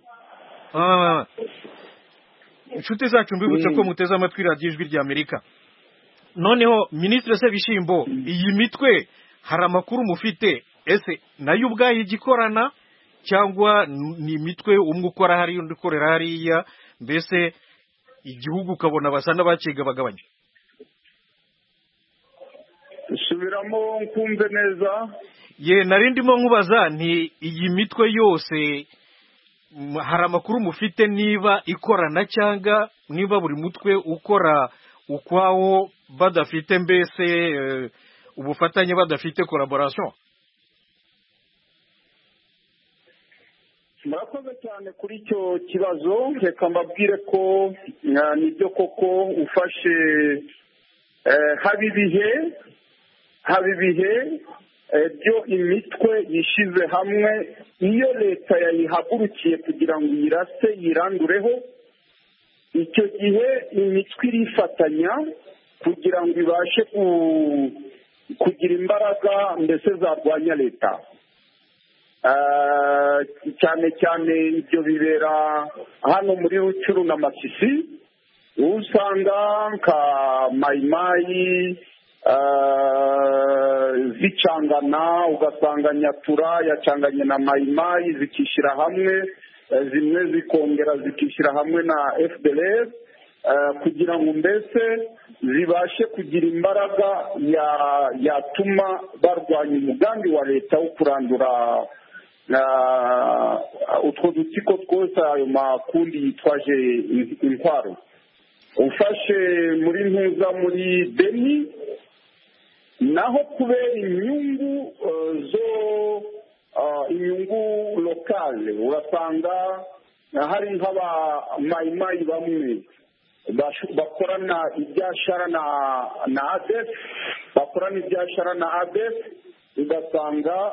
[SPEAKER 1] inshuti zacu mbibutse ko muteze amatwi radiyo ijwi rya Amerika noneho Minisitiri Sebishimbo iyi mitwe hari amakuru mufite ese nayo ubwayo igikorana cyangwa ni imitwe umwe ukora hariya undi ukorera hariya mbese igihugu ukabona basa n'abakiga bagabanya
[SPEAKER 6] subiramo nkumve neza
[SPEAKER 1] ye nari ndimo nkubaza nti iyi mitwe yose m- hari amakuru mufite niba ikorana cyangwa niba buri mutwe ukora ukwawo badafite mbese eh, ubufatanye badafite collaboration?
[SPEAKER 4] murakoze cyane kuri icyo kibazo. reka mbabwire ko eh, nibyo koko ufashe eh, haba ibihe haba ibihe eh, byo imitwe yishyize hamwe, iyo leta yayihagurukiye kugira ngo yirase yirandureho, icyo gihe imitwe irifatanya kugira ngo ibashe ku- kugira imbaraga mbese zarwanya leta. Ah, cyane cyane ibyo bibera hano muri Rucuru na Masisi, uwo usanga nka mayimayi ah, zicangana, ugasanga Nyatura yacanganye na mayimayi zikishyira hamwe, eh, zimwe zikongera zikishyira hamwe na F D L R, eh, kugira ngo mbese zibashe kugira imbaraga ya- yatuma barwanya umugambi wa leta wo kurandura na utwo dutsiko twose, ayo makundi yitwaje in- intwaro. ufashe muri ntuza muri Beni naho kubera inyungu eh, zo ah, inyungu lokale, urasanga hari nk'aba mayimayi bamwe bashu- bakorana ibyashara na na ADF, bakorana ibyashara na ADF, ugasanga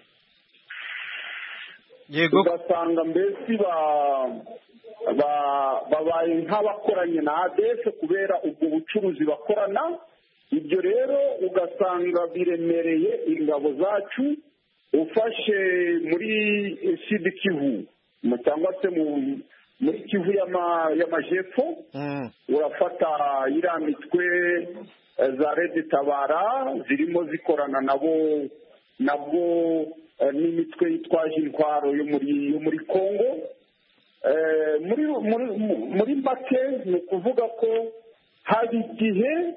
[SPEAKER 1] yego
[SPEAKER 4] ugasanga mbese ba- ba- babaye nk'abakoranye na A D F kubera ubwo bucuruzi bakorana. ibyo rero ugasanga biremereye ingabo zacu. ufashe muri Sud Kivu mu- cyangwa se mu- muri Kivu y'ama- y'amajepfo,
[SPEAKER 1] Mm.
[SPEAKER 4] urafata iriya mitwe eh, za Red Tabara zirimo zikorana nabo nabwo eh, n'imitwe yitwaje intwaro yo muri yo muri Congo. Eh, muri muri muri make ni ukuvuga ko hari igihe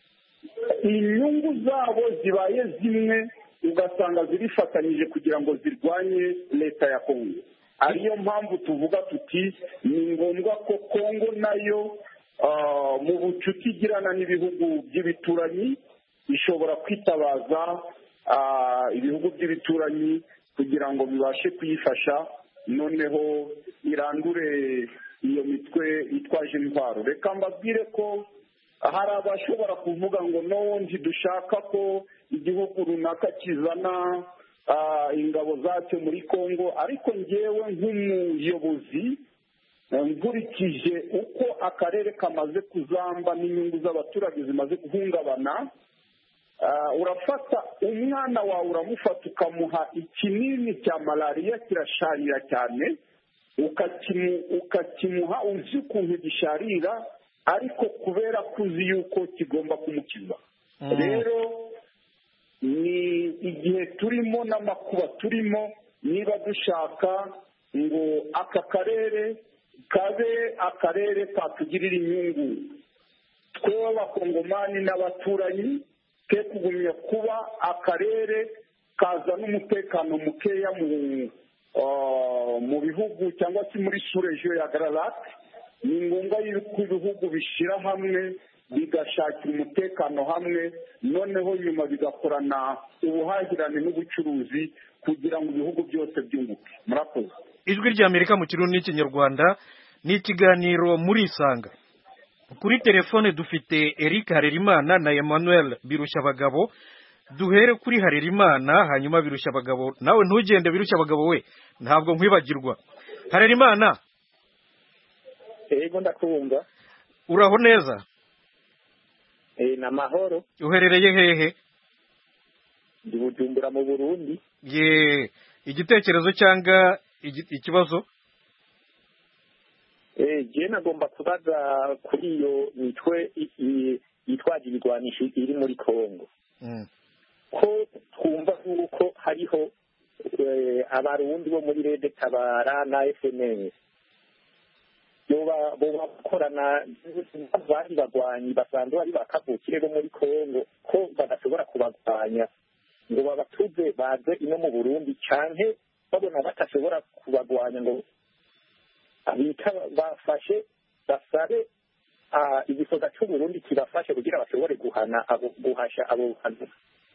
[SPEAKER 4] inyungu zabo zibaye zimwe, ugasanga zirifatanyije kugira ngo zirwanye leta ya Congo. ariyo mpamvu tuvuga tuti ni ngombwa ko Congo nayo ah, mu bucuti igirana n'ibihugu by'ibituranyi ishobora kwitabaza ah, ibihugu by'ibituranyi kugira ngo bibashe kuyifasha, noneho irandure iyo mitwe itwaje intwaro. Reka mbabwire ko hari abashobora kuvuga ngo no ntidushaka ko igihugu runaka kizana ingabo zacyo muri Congo, ariko ngewe nk'umuyobozi nkurikije uko akarere kamaze kuzamba n'inyungu z'abaturage zimaze guhungabana, urafata umwana wawe uramufata ukamuha ikinini cya malariya kirasharira cyane, ukakimuha uzi ukuntu gisharira, ariko kubera ko uzi yuko kigomba kumukiza. Rero ni igihe turimo n'amakuba turimo, niba dushaka ngo aka karere kabe akarere katugirira inyungu twe abakongomani n'abaturanyi, ke kugumya kuba akarere kazana umutekano mukeya mu mu bihugu cyangwa se muri surejo ya Gararate. Ni ngombwa yuko ibihugu bishyira hamwe bigashakira umutekano hamwe, noneho nyuma bigakorana ubuhahirane n'ubucuruzi kugira ngo ibihugu byose byunguke. Murakoze.
[SPEAKER 1] Ijwi rya Amerika mu Kirundi n'Ikinyarwanda ni ikiganiro muri Isanga. Kuri telefone dufite Eric Harerimana na Emmanuel Birushyabagabo. Duhere kuri Harerimana hanyuma Birushyabagabo. Nawe ntugende Birushyabagabo we, ntabwo nkwibagirwa. Harerimana,
[SPEAKER 8] yego ndakumva.
[SPEAKER 1] Uraho neza?
[SPEAKER 8] Eh, na mahoro.
[SPEAKER 1] Uherereye hehe?
[SPEAKER 8] Ndi Bujumbura mu Burundi.
[SPEAKER 1] Ye, igitekerezo cyanga ikibazo?
[SPEAKER 8] Eh, je nagomba kubaza kuri iyo mitwe yitwaje ibigwanisho iri muri Kongo.
[SPEAKER 1] Mm.
[SPEAKER 8] Ko twumva yuko hariho abarundi bo muri Rede Tabara na F N L yoba bo bakorana bari bagwanyi basanzwe bari bakavukire bo muri Kongo, ko badashobora kubagwanya ngo babatuze baze ino mu Burundi, canke babona batashobora kubagwanya ngo bita bafashe basabe igisoda cy'uburundi kibafashe kugira bashobore guhana abo guhasha abo bantu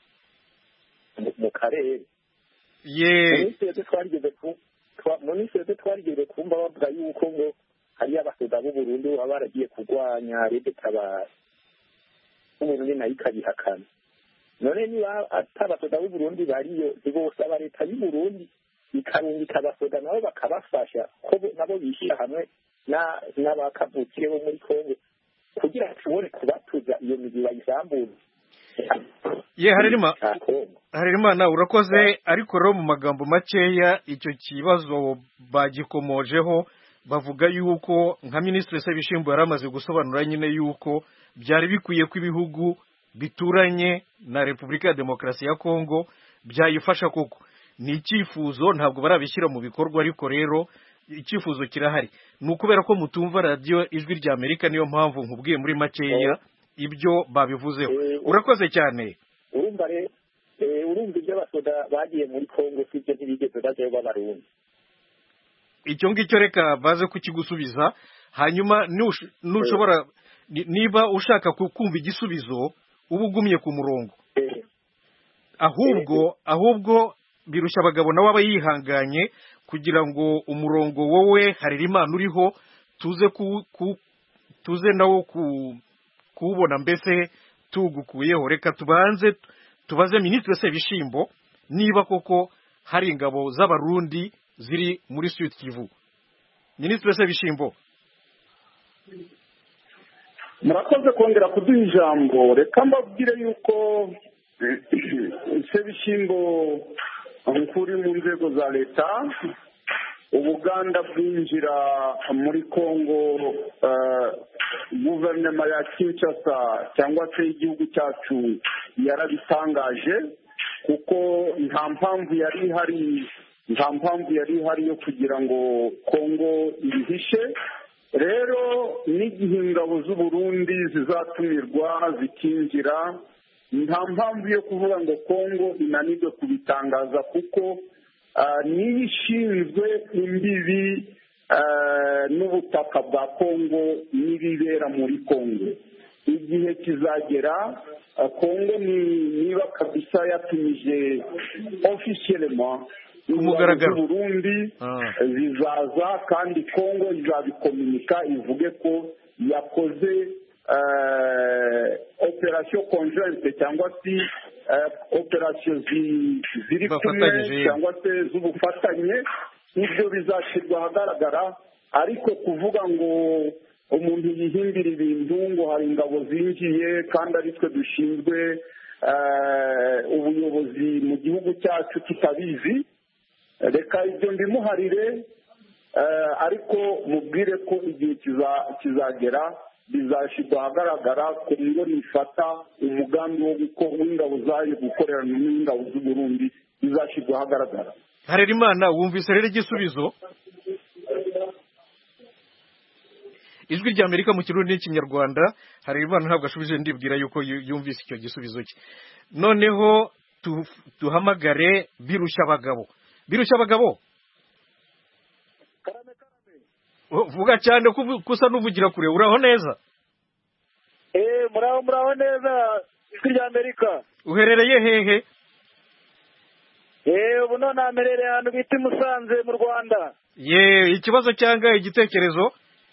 [SPEAKER 8] mu karere.
[SPEAKER 1] ye
[SPEAKER 8] mu minsi yose twarigeze kumva bavuga yuko ngo hariyo abasoda b'uburundi baba baragiye kurwanya rede tabara uburundi nayo ikabihakana. none niba atabasoda b'uburundi bariyo ntibosaba leta y'uburundi ikarungika abasoda nabo bakabafasha ko nabo bishyira hamwe n'abakavukire bo muri kongo kugira bashobore kubatuza iyo migi bayisambura.
[SPEAKER 1] ye Harerimana urakoze, ariko rero mu magambo makeya icyo kibazo bagikomojeho bavuga yuko nka Minisitiri Sebishimbo yari amaze gusobanura nyine yuko byari bikwiye ko ibihugu bituranye na Repubulika ya Demokarasi ya Kongo byayifasha koko. Ni icyifuzo, ntabwo barabishyira mu bikorwa, ariko rero icyifuzo kirahari. Ni ukubera ko mutumva radiyo Ijwi rya Amerika, niyo mpamvu nkubwiye muri makeya ibyo babivuzeho. Urakoze cyane.
[SPEAKER 8] urumva rero urumva ibyo abasoda bagiye muri Kongo sibyo ntibigeze bajyayo b'abarundi.
[SPEAKER 1] Icyo ngicyo reka baze kukigusubiza, hanyuma nushobora niba ushaka kumva igisubizo uba ugumye ku murongo. ahubwo ahubwo birushya abagabo nawe aba yihanganye kugira ngo umurongo wowe Harerimana uriho tuze ku tuze nawo kuwubona mbese tugukuyeho. Reka tubanze tubaze Minisitiri Sebishimbo niba koko hari ingabo z'abarundi ziri muri Sud Kivu. Minisitiri Sebishimbo.
[SPEAKER 4] murakoze kongera kuduha ijambo. Reka mbabwire yuko Sebishimbo nkuri mu nzego za leta, Ubuganda bwinjira muri Kongo, guverinoma ya Kinshasa cyangwa se igihugu cyacu yarabitangaje, kuko nta mpamvu yari ihari nta mpamvu yari ihari yo kugira ngo Kongo ibihishe. Rero n'igihe ingabo z'Uburundi zizatumirwa zikinjira, nta mpamvu yo kuvuga ngo Kongo inanirwe kubitangaza, kuko niyo ishinzwe imbibi n'ubutaka bwa Kongo n'ibibera muri Kongo. Igihe kizagera Kongo niba kabisa yatumije officiellement
[SPEAKER 1] kumugaragara
[SPEAKER 4] Burundi zizaza, kandi Kongo izabikomunika ivuge ko yakoze operation conjointe cyangwa se operation ziri kumwe cyangwa se z'ubufatanye. Ibyo bizashyirwa ahagaragara, ariko kuvuga ngo umuntu yihimbira ibintu ngo hari ingabo zinjiye kandi ari twe dushinzwe ubuyobozi mu gihugu cyacu tutabizi, reka ibyo mbimuharire, ariko mubwire ko igihe kizagera bizashyirwa ahagaragara ko ngo nifata umugambi w'ingabo zayo gukorerana n'ingabo z'Uburundi bizashyirwa ahagaragara.
[SPEAKER 1] Harerimana, wumvise rero igisubizo? Ijwi rya Amerika mu Kirundi n'Ikinyarwanda. Harerimana ntabwo ashubije, ndibwira yuko yumvise icyo gisubizo cye. Noneho duhamagare Birushya abagabo. Birushya abagabo, vuga cyane kusa n'uvugira kure. Uraho neza?
[SPEAKER 9] Eh, muraho muraho neza Ijwi rya Amerika.
[SPEAKER 1] Uherereye hehe?
[SPEAKER 9] Eh, ubu none amerereye ahantu bita Musanze mu Rwanda.
[SPEAKER 1] Ye, ikibazo cyangwa igitekerezo?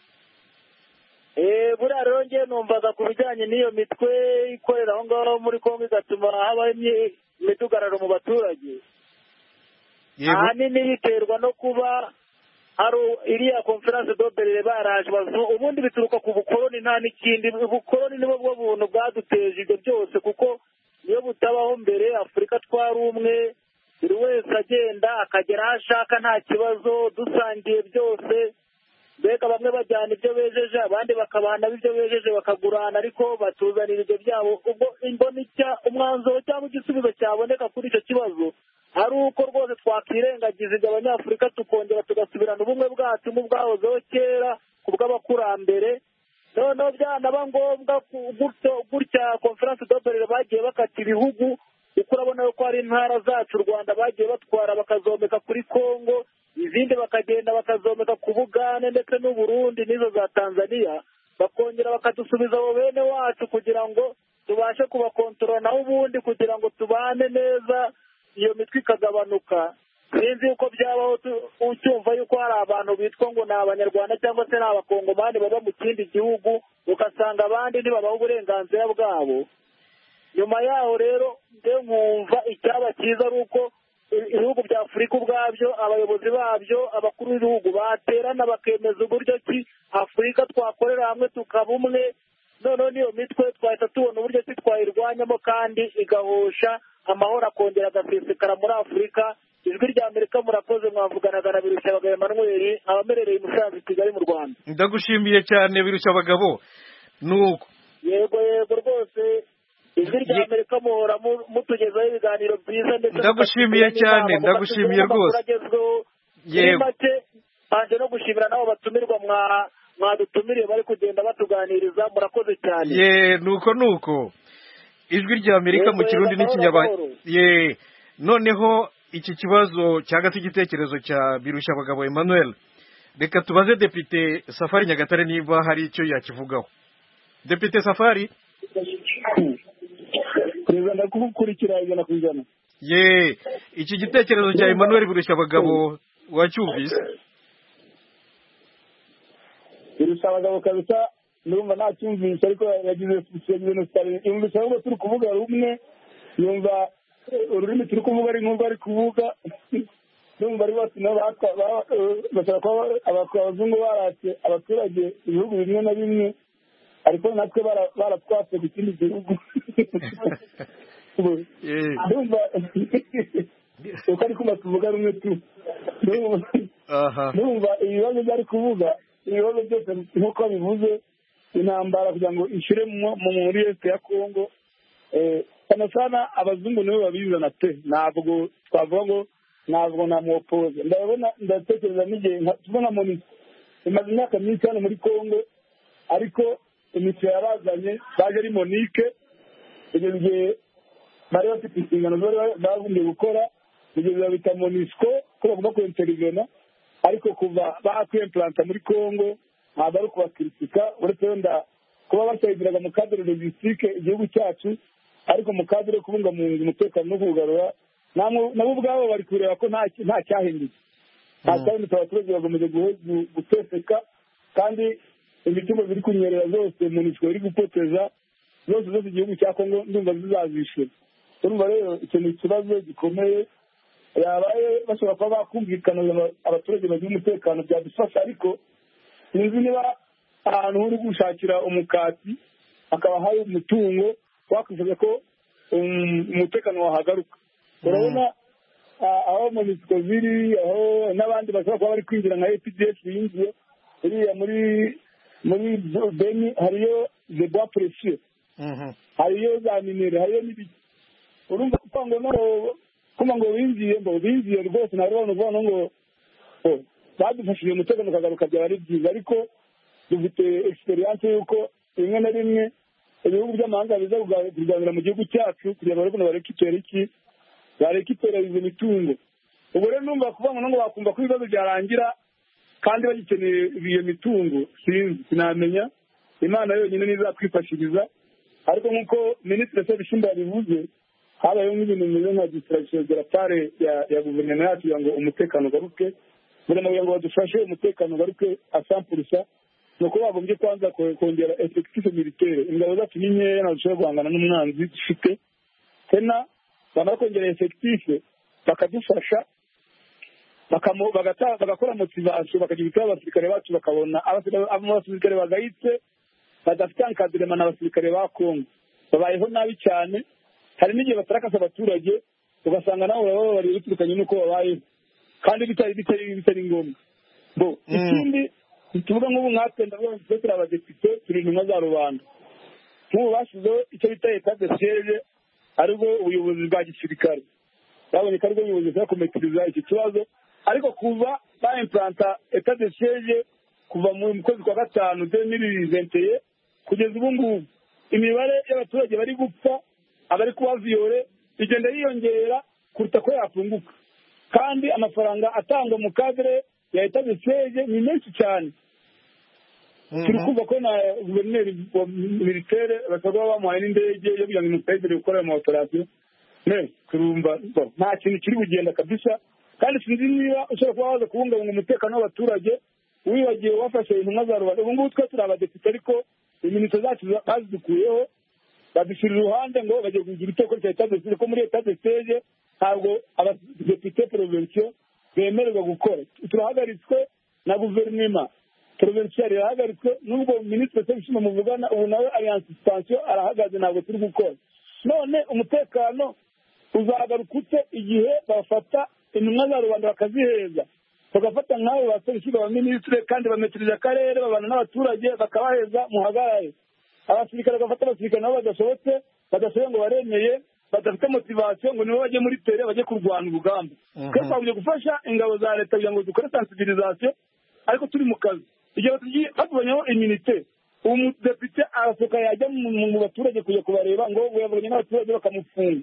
[SPEAKER 9] Eh, buriya rero ngiye numvaga ku bijyanye n'iyo mitwe ikorera aho ngaho muri Kongo igatuma habaho imidugararo mu baturage. Ahanini biterwa no kuba hari iriya conference d'Oberle baraje bazo, ubundi bituruka ku bukoloni nta n'ikindi. Ubukoloni nibo bwo buntu bwaduteje ibyo byose, kuko iyo butabaho mbere Afurika twari umwe, buri wese agenda akagera aho ashaka nta kibazo, dusangiye byose. Mbega bamwe bajyana ibyo bejeje, abandi bakabana ibyo bejeje bakagurana, ariko batuzanira ibyo byabo. Ubwo imboneka umwanzuro cyangwa igisubizo cyaboneka kuri icyo kibazo ari uko rwose twakirengagiza ibyo Abanyafurika tukongera tugasubirana ubumwe bwacu nk'ubwahozeho kera ku bw'abakurambere. noneho byanaba ngombwa gutya conference d'Oberle bagiye bakata ibihugu kuko urabona ko hari intara zacu u Rwanda bagiye batwara bakazomeka kuri Kongo, izindi bakagenda bakazomeka ku Bugande ndetse n'u Burundi n'izo za Tanzania, bakongera bakadusubiza abo bene wacu kugira ngo tubashe kubakontorora naho ubundi kugira ngo tubane neza, iyo mitwe ikagabanuka. Sinzi uko byabaho ucyumva yuko hari abantu bitwa ngo ni abanyarwanda cyangwa se ni abakongomani baba mu kindi gihugu, ugasanga abandi ntibabaho uburenganzira bwabo. Nyuma yaho rero nde nkumva icyaba cyiza ari uko ibihugu bya Afurika ubwabyo, abayobozi babyo, abakuru b'ibihugu baterana bakemeza uburyo ki Afurika twakorera hamwe tukaba umwe, noneho niyo mitwe twahita tubona uburyo ki twayirwanyamo kandi igahosha amahoro akongera agasesekara muri Afurika. Ijwi rya Amerika murakoze, mwavuganaga na Birushabagabo Emmanuel, abamerereye Musanze Kigali mu Rwanda.
[SPEAKER 1] Ndagushimiye cyane Birushabagabo. Nuko
[SPEAKER 9] yego yego rwose, ijwi rya Amerika muhora mutugezaho ibiganiro byiza ndetse
[SPEAKER 1] ndagushimiye cyane, ndagushimiye rwose.
[SPEAKER 9] Yego anje no gushimira nabo batumirwa mwa mwadutumiriye bari kugenda batuganiriza, murakoze cyane.
[SPEAKER 1] Ye nuko nuko ijwi rya Amerika mu Kirundi n'ikinyarwanda. Ye noneho iki kibazo cyangwa se igitekerezo cya Birushabagabo Emmanuel, reka tubaze Depite Safari Nyagatare niba hari icyo yakivugaho. Depite Safari.
[SPEAKER 6] Perezida ndakukurikira ijana ku ijana.
[SPEAKER 1] Ye iki gitekerezo cya Emmanuel Birushabagabo wacyumvise?
[SPEAKER 6] Birushabagabo kabisa ndumva nacyumvise, ariko yagize ibintu bitari yumvise ahubwo turi kuvuga rumwe, yumva ururimi turi kuvuga ari nk'urwo ari kuvuga, ndumva ari bose nabo bashaka kuba abazungu baratse abaturage ibihugu bimwe na bimwe, ariko natwe baratwatse ku kindi gihugu. Ndumva uko ari kuma tuvuga rumwe tu, ndumva ibibazo byari kuvuga, ibibazo byose nk'uko bivuze, intambara kugira ngo ishyire muri este ya Kongo, sana sana abazungu nibo babizana pe, ntabwo twavuga ngo ntabwo namuopoze. Ndabona ndatekereza n'igihe tubona MONUSCO imaze imyaka myinshi hano muri Kongo, ariko imitwe yabazanye baje ari Monique, ibyo gihe bari bafite inshingano bagombye gukora, ibyo babita MONUSCO ko bavuga ko intervena, ariko kuva bakwimplanta muri Kongo ntabwo ari kubakritika, uretse wenda kuba basayidiraga mu cadre logistique igihugu cyacu, ariko mu kadire kubungabunga umutekano no kugarura nabo ubwabo bari kureba ko nta cyahindutse, nta cyahindutse. Abaturage bagomeje guteseka, kandi imitungo ziri kunyerera zose MONUSCO iri gupoteza zose zose igihugu cya Kongo ndumva zizazishyura. Urumva rero icyo ni ikibazo gikomeye, yabaye bashobora kuba bakumvikana abaturage bagira umutekano byadufasha, ariko sinzi niba ahantu uri gushakira umukati hakaba hari umutungo wakwifuza ko umutekano wahagaruka. Urabona aho MONUSCO ziri, aho n'abandi bashobora kuba bari kwinjira nka A P D F yinjiye iriya muri muri Beni, hariyo de bois précieux, hariyo za minere, hariyo n'ibiki. Urumva kuko ngo no kuma ngo binjiye ngo binjiye rwose na rero ngo ngo badufashije umutekano kagaruka byaba ari byiza, ariko dufite experience yuko rimwe na rimwe ibihugu by'amahanga biza kuganira mu gihugu cyacu kugira ngo barebe barekipere iki barekipere izo mitungo. Ubwo rero numva kuvuga ngo bakumva ko ibibazo byarangira kandi bagikeneye iyo mitungo, sinzi sinamenya, Imana yonyine nizakwifashiriza. Ariko nk'uko Minisitiri Sebishimba yabivuze, habayeho nk'ibintu bimeze nka distraction de la part ya guverinoma yacu kugira ngo umutekano ugaruke, kugira ngo badufashe umutekano ugaruke a cent pour cent. Nuko bagombye kwanza kongera effectif militaire, ingabo zacu ni nkeya ntabwo dushobora guhangana n'umwanzi dufite, tena bamara kongera effectif bakadufasha bagakora motivation, bakagira ibitabo abasirikare bacu bakabona abasirikare bagahitse badafite encadrement n'abasirikare ba Kongo babayeho nabi cyane. Hari n'igihe batarakasa abaturage ugasanga nabo baba bari biturukanye n'uko babayeho kandi bitari bitari bitari ngombwa. Bo ikindi tuvuga nk'ubu nkatwe ndavuga ngo turi abadepite, turi intumwa za rubanda, nk'ubu bashyizeho icyo bita etat de siège, aribwo ubuyobozi bwa gisirikare. Babonye ko aribwo ubuyobozi bwa kumetiriza iki kibazo, ariko kuva ba implanta etat de siège kuva mu kwezi kwa gatanu deux mille vingt et un kugeza ubu ngubu imibare y'abaturage bari gupfa, abari kuba viole igenda yiyongera kuruta ko yafunguka, kandi amafaranga atangwa mu kadire ya leta zisege ni menshi cyane. turi kumva ko na guverineri wa militaire basabwa bamuhaye n'indege yo kugira ngo imutezere gukora ayo maoperasiyo. ne turumva nta kintu kiri bugenda kabisa, kandi sinzi niba ushobora kuba waza kubungabunga umutekano w'abaturage wibagiwe wafashe intumwa za rubanda. ubu ngubu twe turi abadepite, ariko iminota zacu bazidukuyeho badushyira iruhande ngo bagiye kugira iteko rya leta zisege, ko muri leta zisege ntabwo abadepite provinciyo bemererwa gukora. turahagaritswe na guverinoma provinciale, irahagaritswe n'ubwo minisitiri sebishima muvugana ubu nawe ari en suspension arahagaze, ntabwo turi gukora. none umutekano uzagaruka ute igihe bafata intumwa za rubanda bakaziheza, bagafata nk'abo basebishima ba minisitiri kandi bametirije akarere babana n'abaturage bakabaheza muhagarare. abasirikare bagafata abasirikare nabo badashobotse badashoboye ngo baremeye badafite motivasiyo ngo nibo bajye muri tere bajye kurwana urugamba. twe twabuye gufasha ingabo za leta kugira ngo dukore sensibilisation, ariko turi mu kazi. igihe tugiye batubanyaho iminite, ubu mudepite arasohoka yajya mu baturage kujya kubareba ngo uyavuganye n'abaturage bakamufunga.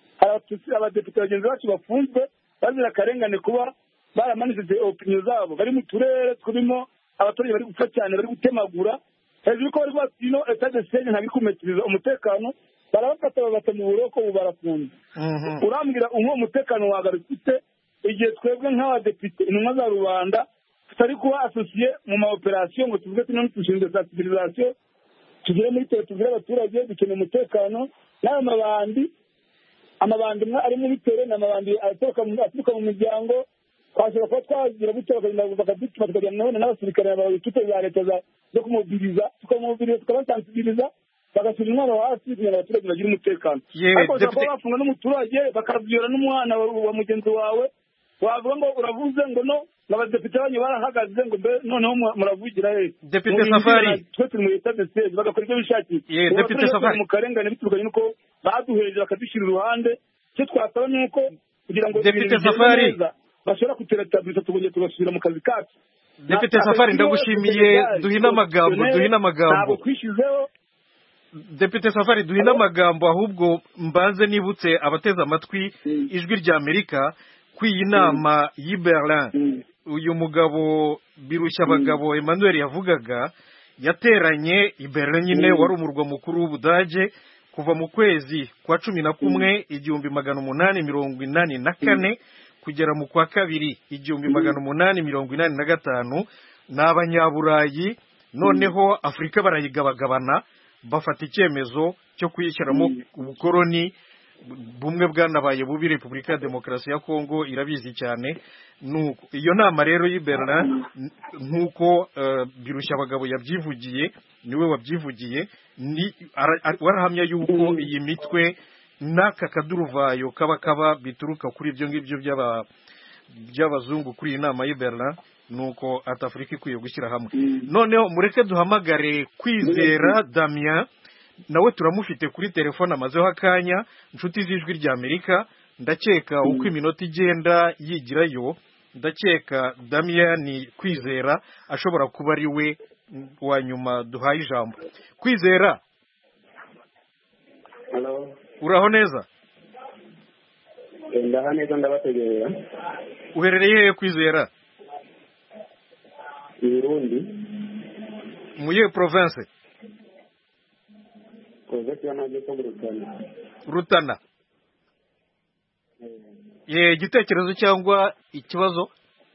[SPEAKER 6] abadepite bagenzi bacu bafunzwe bazira akarengane kuba baramanitse opinion zabo, bari mu turere turimo abaturage bari gupfa cyane, bari gutemagura hejuru ko bari batino leta de siege ntabikumetiriza umutekano, barabafata babata mu buroko ubu barafunze. urambwira umwe umutekano wagarutse igihe twebwe nk'abadepite intumwa za rubanda tutari kuba asosiye mu maoperasiyo ngo tuvuge tuno dushinzwe sensibilisation, tugere muri tere tubwire abaturage dukeneye umutekano. n'ayo mabandi amabandi mwe ari muri tere n'amabandi aturuka mu miryango, twashobora kuba twagira gutyo bakadutuma tukajyana none n'abasirikare babifite za leta zo kumubiriza, tukamubiriza tukabasansibiliza bagashyira umwana hasi kugira ngo abaturage bagire umutekano. ariko bashobora kuba bafunga n'umuturage bakabyora n'umwana wa mugenzi wawe, wavuga ngo uravuze ngo no n'abadepite banyu barahagaze ngo mbe noneho muravugira he?
[SPEAKER 1] Depite Safari
[SPEAKER 6] twe turi mu leta de siege bagakora ibyo bishakiye.
[SPEAKER 1] Depite Safari
[SPEAKER 6] mu karengane biturukanye nuko baduheje bakadushyira iruhande. icyo twasaba ni uko kugira ngo
[SPEAKER 1] Depite Safari
[SPEAKER 6] bashobora kuteretabisa tubonye tugasubira mu kazi kacu.
[SPEAKER 1] Depite Safari ndagushimiye, duhina amagambo duhina amagambo
[SPEAKER 6] ntabwo twishizeho.
[SPEAKER 1] Depite Safari duhina amagambo, ahubwo mbanze nibutse abateze amatwi ijwi rya Amerika kw'iyi nama y'i Berlin uyu mugabo birushya abagabo Emmanuel yavugaga yateranye i Berlin nyine wari umurwa mukuru w'Ubudage kuva mu kwezi kwa cumi na kumwe igihumbi magana umunani mirongo inani na kane kugera mu kwa kabiri igihumbi magana umunani mirongo inani na gatanu. ni abanyaburayi, noneho Afurika barayigabagabana bafata icyemezo cyo kuyishyiramo ubukoroni bumwe bwanabaye bubi. Repubulika ya Demokarasi ya Kongo irabizi cyane. nuko iyo nama rero y'i Berlin nk'uko uh, birushya abagabo yabyivugiye, niwe wabyivugiye, ni warahamya yuko iyi mitwe n'aka kaduruvayo kaba kaba bituruka kuri ibyo ngibyo by'aba by'abazungu kuri iyi nama y'i Berlin, nuko ati Afurika ikwiye gushyira hamwe. noneho mureke duhamagare Kwizera Damien, nawe turamufite kuri telefone amazeho akanya. inshuti z'ijwi rya Amerika, ndakeka uko iminota igenda yigirayo, ndakeka Damien Kwizera ashobora kuba ari we wa nyuma duhaye ijambo. Kwizera,
[SPEAKER 10] Hello.
[SPEAKER 1] uraho neza?
[SPEAKER 10] Ndaha neza ndabategerera.
[SPEAKER 1] Uherereye hehe Kwizera?
[SPEAKER 10] I Burundi.
[SPEAKER 1] Muye province?
[SPEAKER 10] Province y'Amajyepfo Rutana.
[SPEAKER 1] Rutana. Ye igitekerezo cyangwa ikibazo?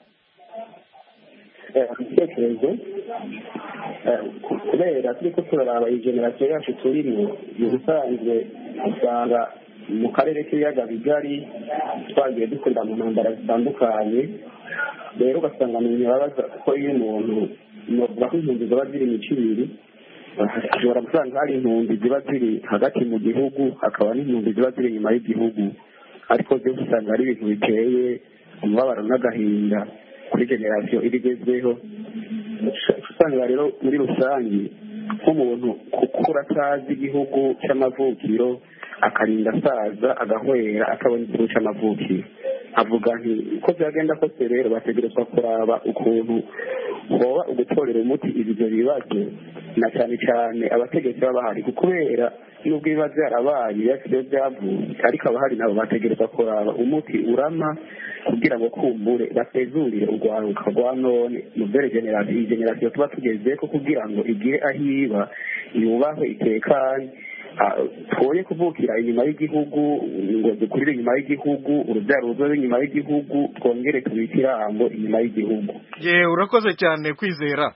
[SPEAKER 10] Eh, igitekerezo. Eh, kubera turiko turaraba iyi generation yacu turimo, yusanzwe usanga mu karere k'ibiyaga bigari twagiye dukunda mu ntambara zitandukanye. rero ugasanga ni ibibabaza ko iyo umuntu novuga ko impunzi ziba ziri mu cibiri, ashobora gusanga hari impunzi ziba ziri hagati mu gihugu, hakaba n'impunzi ziba ziri inyuma y'igihugu, ariko byose usanga ari ibintu biteye umubabaro n'agahinda kuri generasiyo irigezweho. usanga rero muri rusange nk'umuntu gukura atazi igihugu cy'amavukiro akarinda asaza agahwera akabona igihugu cy'amavukiro, avuga nti uko byagenda kose rero bategerezwa kuraba ukuntu hoba ugutorera umuti ibyo bibazo na cyane cyane abategetsi baba bahari kubera nubwo ibibazo byarabaye ibibazo byavuye ariko abahari nabo bategereza kuraba umuti urama kugira ngo kumbure basezurire urwaruka rwa none mu mbere generasiyo iyi generasiyo tuba tugeze ko kugira ngo igire aho iba yubahwe itekanye twoye kuvukira inyuma y'igihugu ngo dukurire inyuma y'igihugu urubyaro ruzobe inyuma y'igihugu twongere tubike irambo inyuma y'igihugu
[SPEAKER 1] ye urakoze cyane kwizera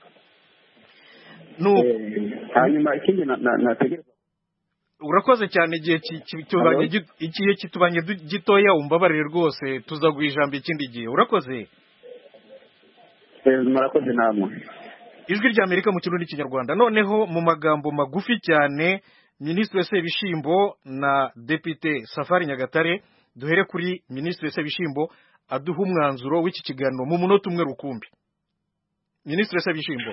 [SPEAKER 10] hanyuma ikindi nategereza
[SPEAKER 1] urakoze cyane igihe kitubanye igihe kitubanye gitoya umbabarire rwose tuzaguha ijambo ikindi gihe urakoze
[SPEAKER 10] murakoze namwe
[SPEAKER 1] ijwi ry'Amerika mu kirundi n'ikinyarwanda noneho mu magambo magufi cyane Minisitiri Sebishimbo na Depite Safari Nyagatare duhere kuri Minisitiri Sebishimbo aduha umwanzuro w'iki kiganiro mu munota umwe rukumbi. Minisitiri Sebishimbo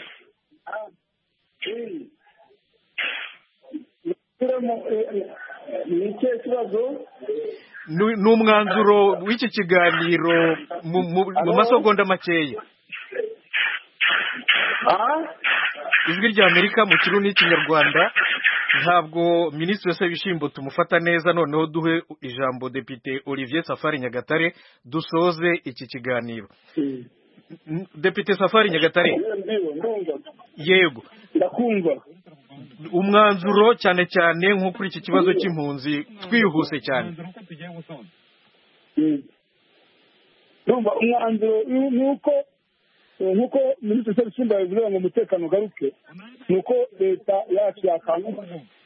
[SPEAKER 1] ni umwanzuro w'iki kiganiro mu masegonda makeya. ijwi ry'Amerika mu kirundi n'ikinyarwanda ntabwo Minisitiri Sebishimbo tumufata neza noneho duhe ijambo Depite Olivier Safari Nyagatare dusoze iki kiganiro. Depite Safari Nyagatare yego
[SPEAKER 6] ndakumva
[SPEAKER 1] umwanzuro cyane cyane nko kuri iki kibazo cy'impunzi twihuse cyane.
[SPEAKER 6] Ndumva umwanzuro ni uko nuko Minisitiri Sebishimbo yavuze ngo umutekano ugaruke nuko leta yacu yakanguka.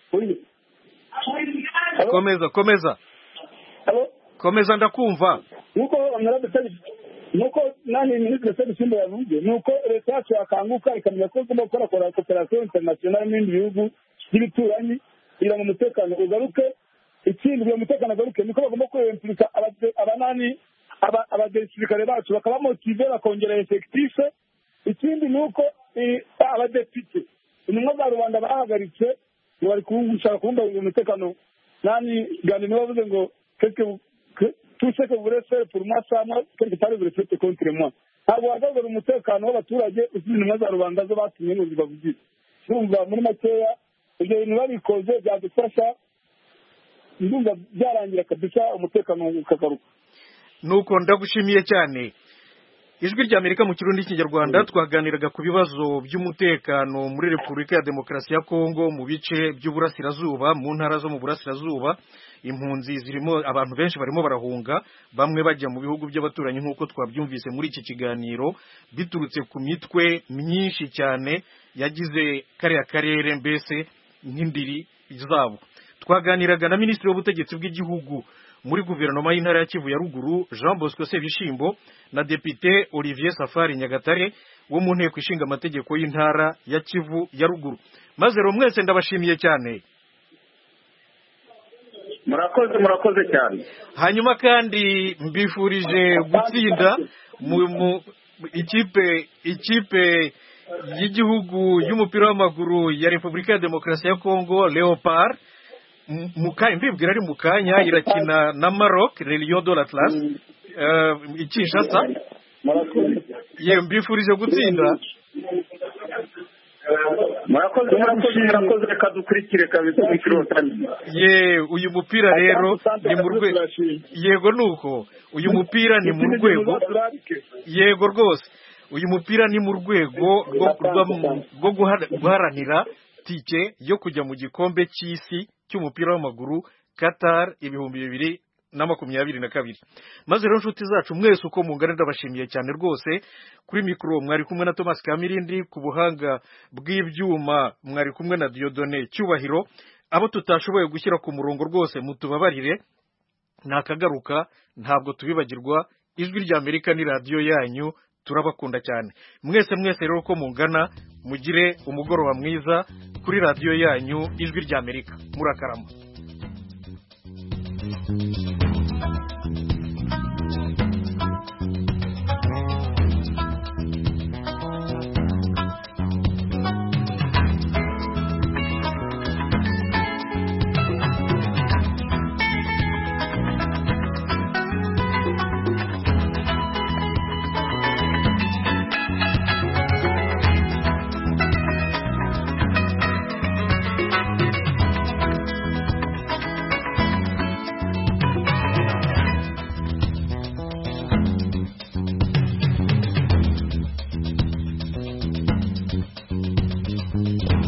[SPEAKER 1] Komeza komeza komeza ndakumva.
[SPEAKER 6] Nuko nuko nani Minisitiri Sebishimbo yavuze nuko leta yacu yakanguka ikamenya ko igomba gukora kora cooperation international n'ibindi bihugu by'ibituranyi kugira ngo umutekano ugaruke. Ikindi kugira umutekano ugaruke niko bagomba kwemplika abanani abadesirikare bacu bakaba motive bakongera effective. Ikindi nuko abadepite intumwa za rubanda bahagaritse ngo bari gushaka kubungabunga umutekano nani gani niwe bavuze ngo quelque tout ce que vous voulez faire pour moi ça moi quelque part vous le faites contre moi. Ntabwo wagaragara umutekano w'abaturage usibye intumwa za rubanda zo batumye ngo zibavugira. Ndumva muri makeya ibyo bintu babikoze byadufasha ndumva byarangira kabisa umutekano ukagaruka.
[SPEAKER 1] Nuko ndagushimiye cyane. Ijwi ry'Amerika mu kirundi n'ikinyarwanda twaganiraga ku bibazo by'umutekano muri Repubulika ya Demokarasi ya Kongo mu bice by'uburasirazuba mu ntara zo mu burasirazuba. Impunzi zirimo abantu benshi barimo barahunga bamwe bajya mu bihugu by'abaturanyi nk'uko twabyumvise muri iki kiganiro biturutse ku mitwe myinshi cyane yagize kariya karere mbese nk'indiri zabo. Twaganiraga na Minisitiri w'Ubutegetsi bw'Igihugu muri guverinoma y'intara ya Kivu ya ruguru Jean Bosco Sebishimbo na Depite Olivier Safari Nyagatare wo mu nteko ishinga amategeko y'intara ya Kivu ya ruguru. Maze ro mwese ndabashimiye cyane.
[SPEAKER 10] Murakoze murakoze cyane.
[SPEAKER 1] Hanyuma kandi mbifurije gutsinda mu ikipe ikipe y'igihugu y'umupira w'amaguru ya Repubulika ya Demokarasi ya Kongo Leopard. Mukanya mbibwira ari mukanya irakina na Maroc Lion de l'Atlas uh, Kinshasa. Ye mbifurije gutsinda.
[SPEAKER 10] Murakoze murakoze murakoze reka dukurikire kabisa mikirotani.
[SPEAKER 1] Ye uyu mupira rero ni mu rwego yego nuko uyu mupira ni mu rwego yego rwose uyu mupira ni mu rwego rwo guharanira tike yo kujya mu gikombe cy'isi cy'umupira w'amaguru Qatar ibihumbi bibiri na makumyabiri na kabiri. Maze rero nshuti zacu mwese uko mungana ndabashimiye cyane rwose. Kuri mikro mwari kumwe na Thomas Kamirindi, ku buhanga bw'ibyuma mwari kumwe na Diodone Cyubahiro. Abo tutashoboye gushyira ku murongo rwose mutubabarire, nakagaruka ntabwo tubibagirwa. Ijwi ry'Amerika ni radio yanyu, turabakunda cyane. Mwese mwese rero uko mungana mugire umugoroba mwiza kuri radio yanyu Ijwi ry'Amerika. Murakarama.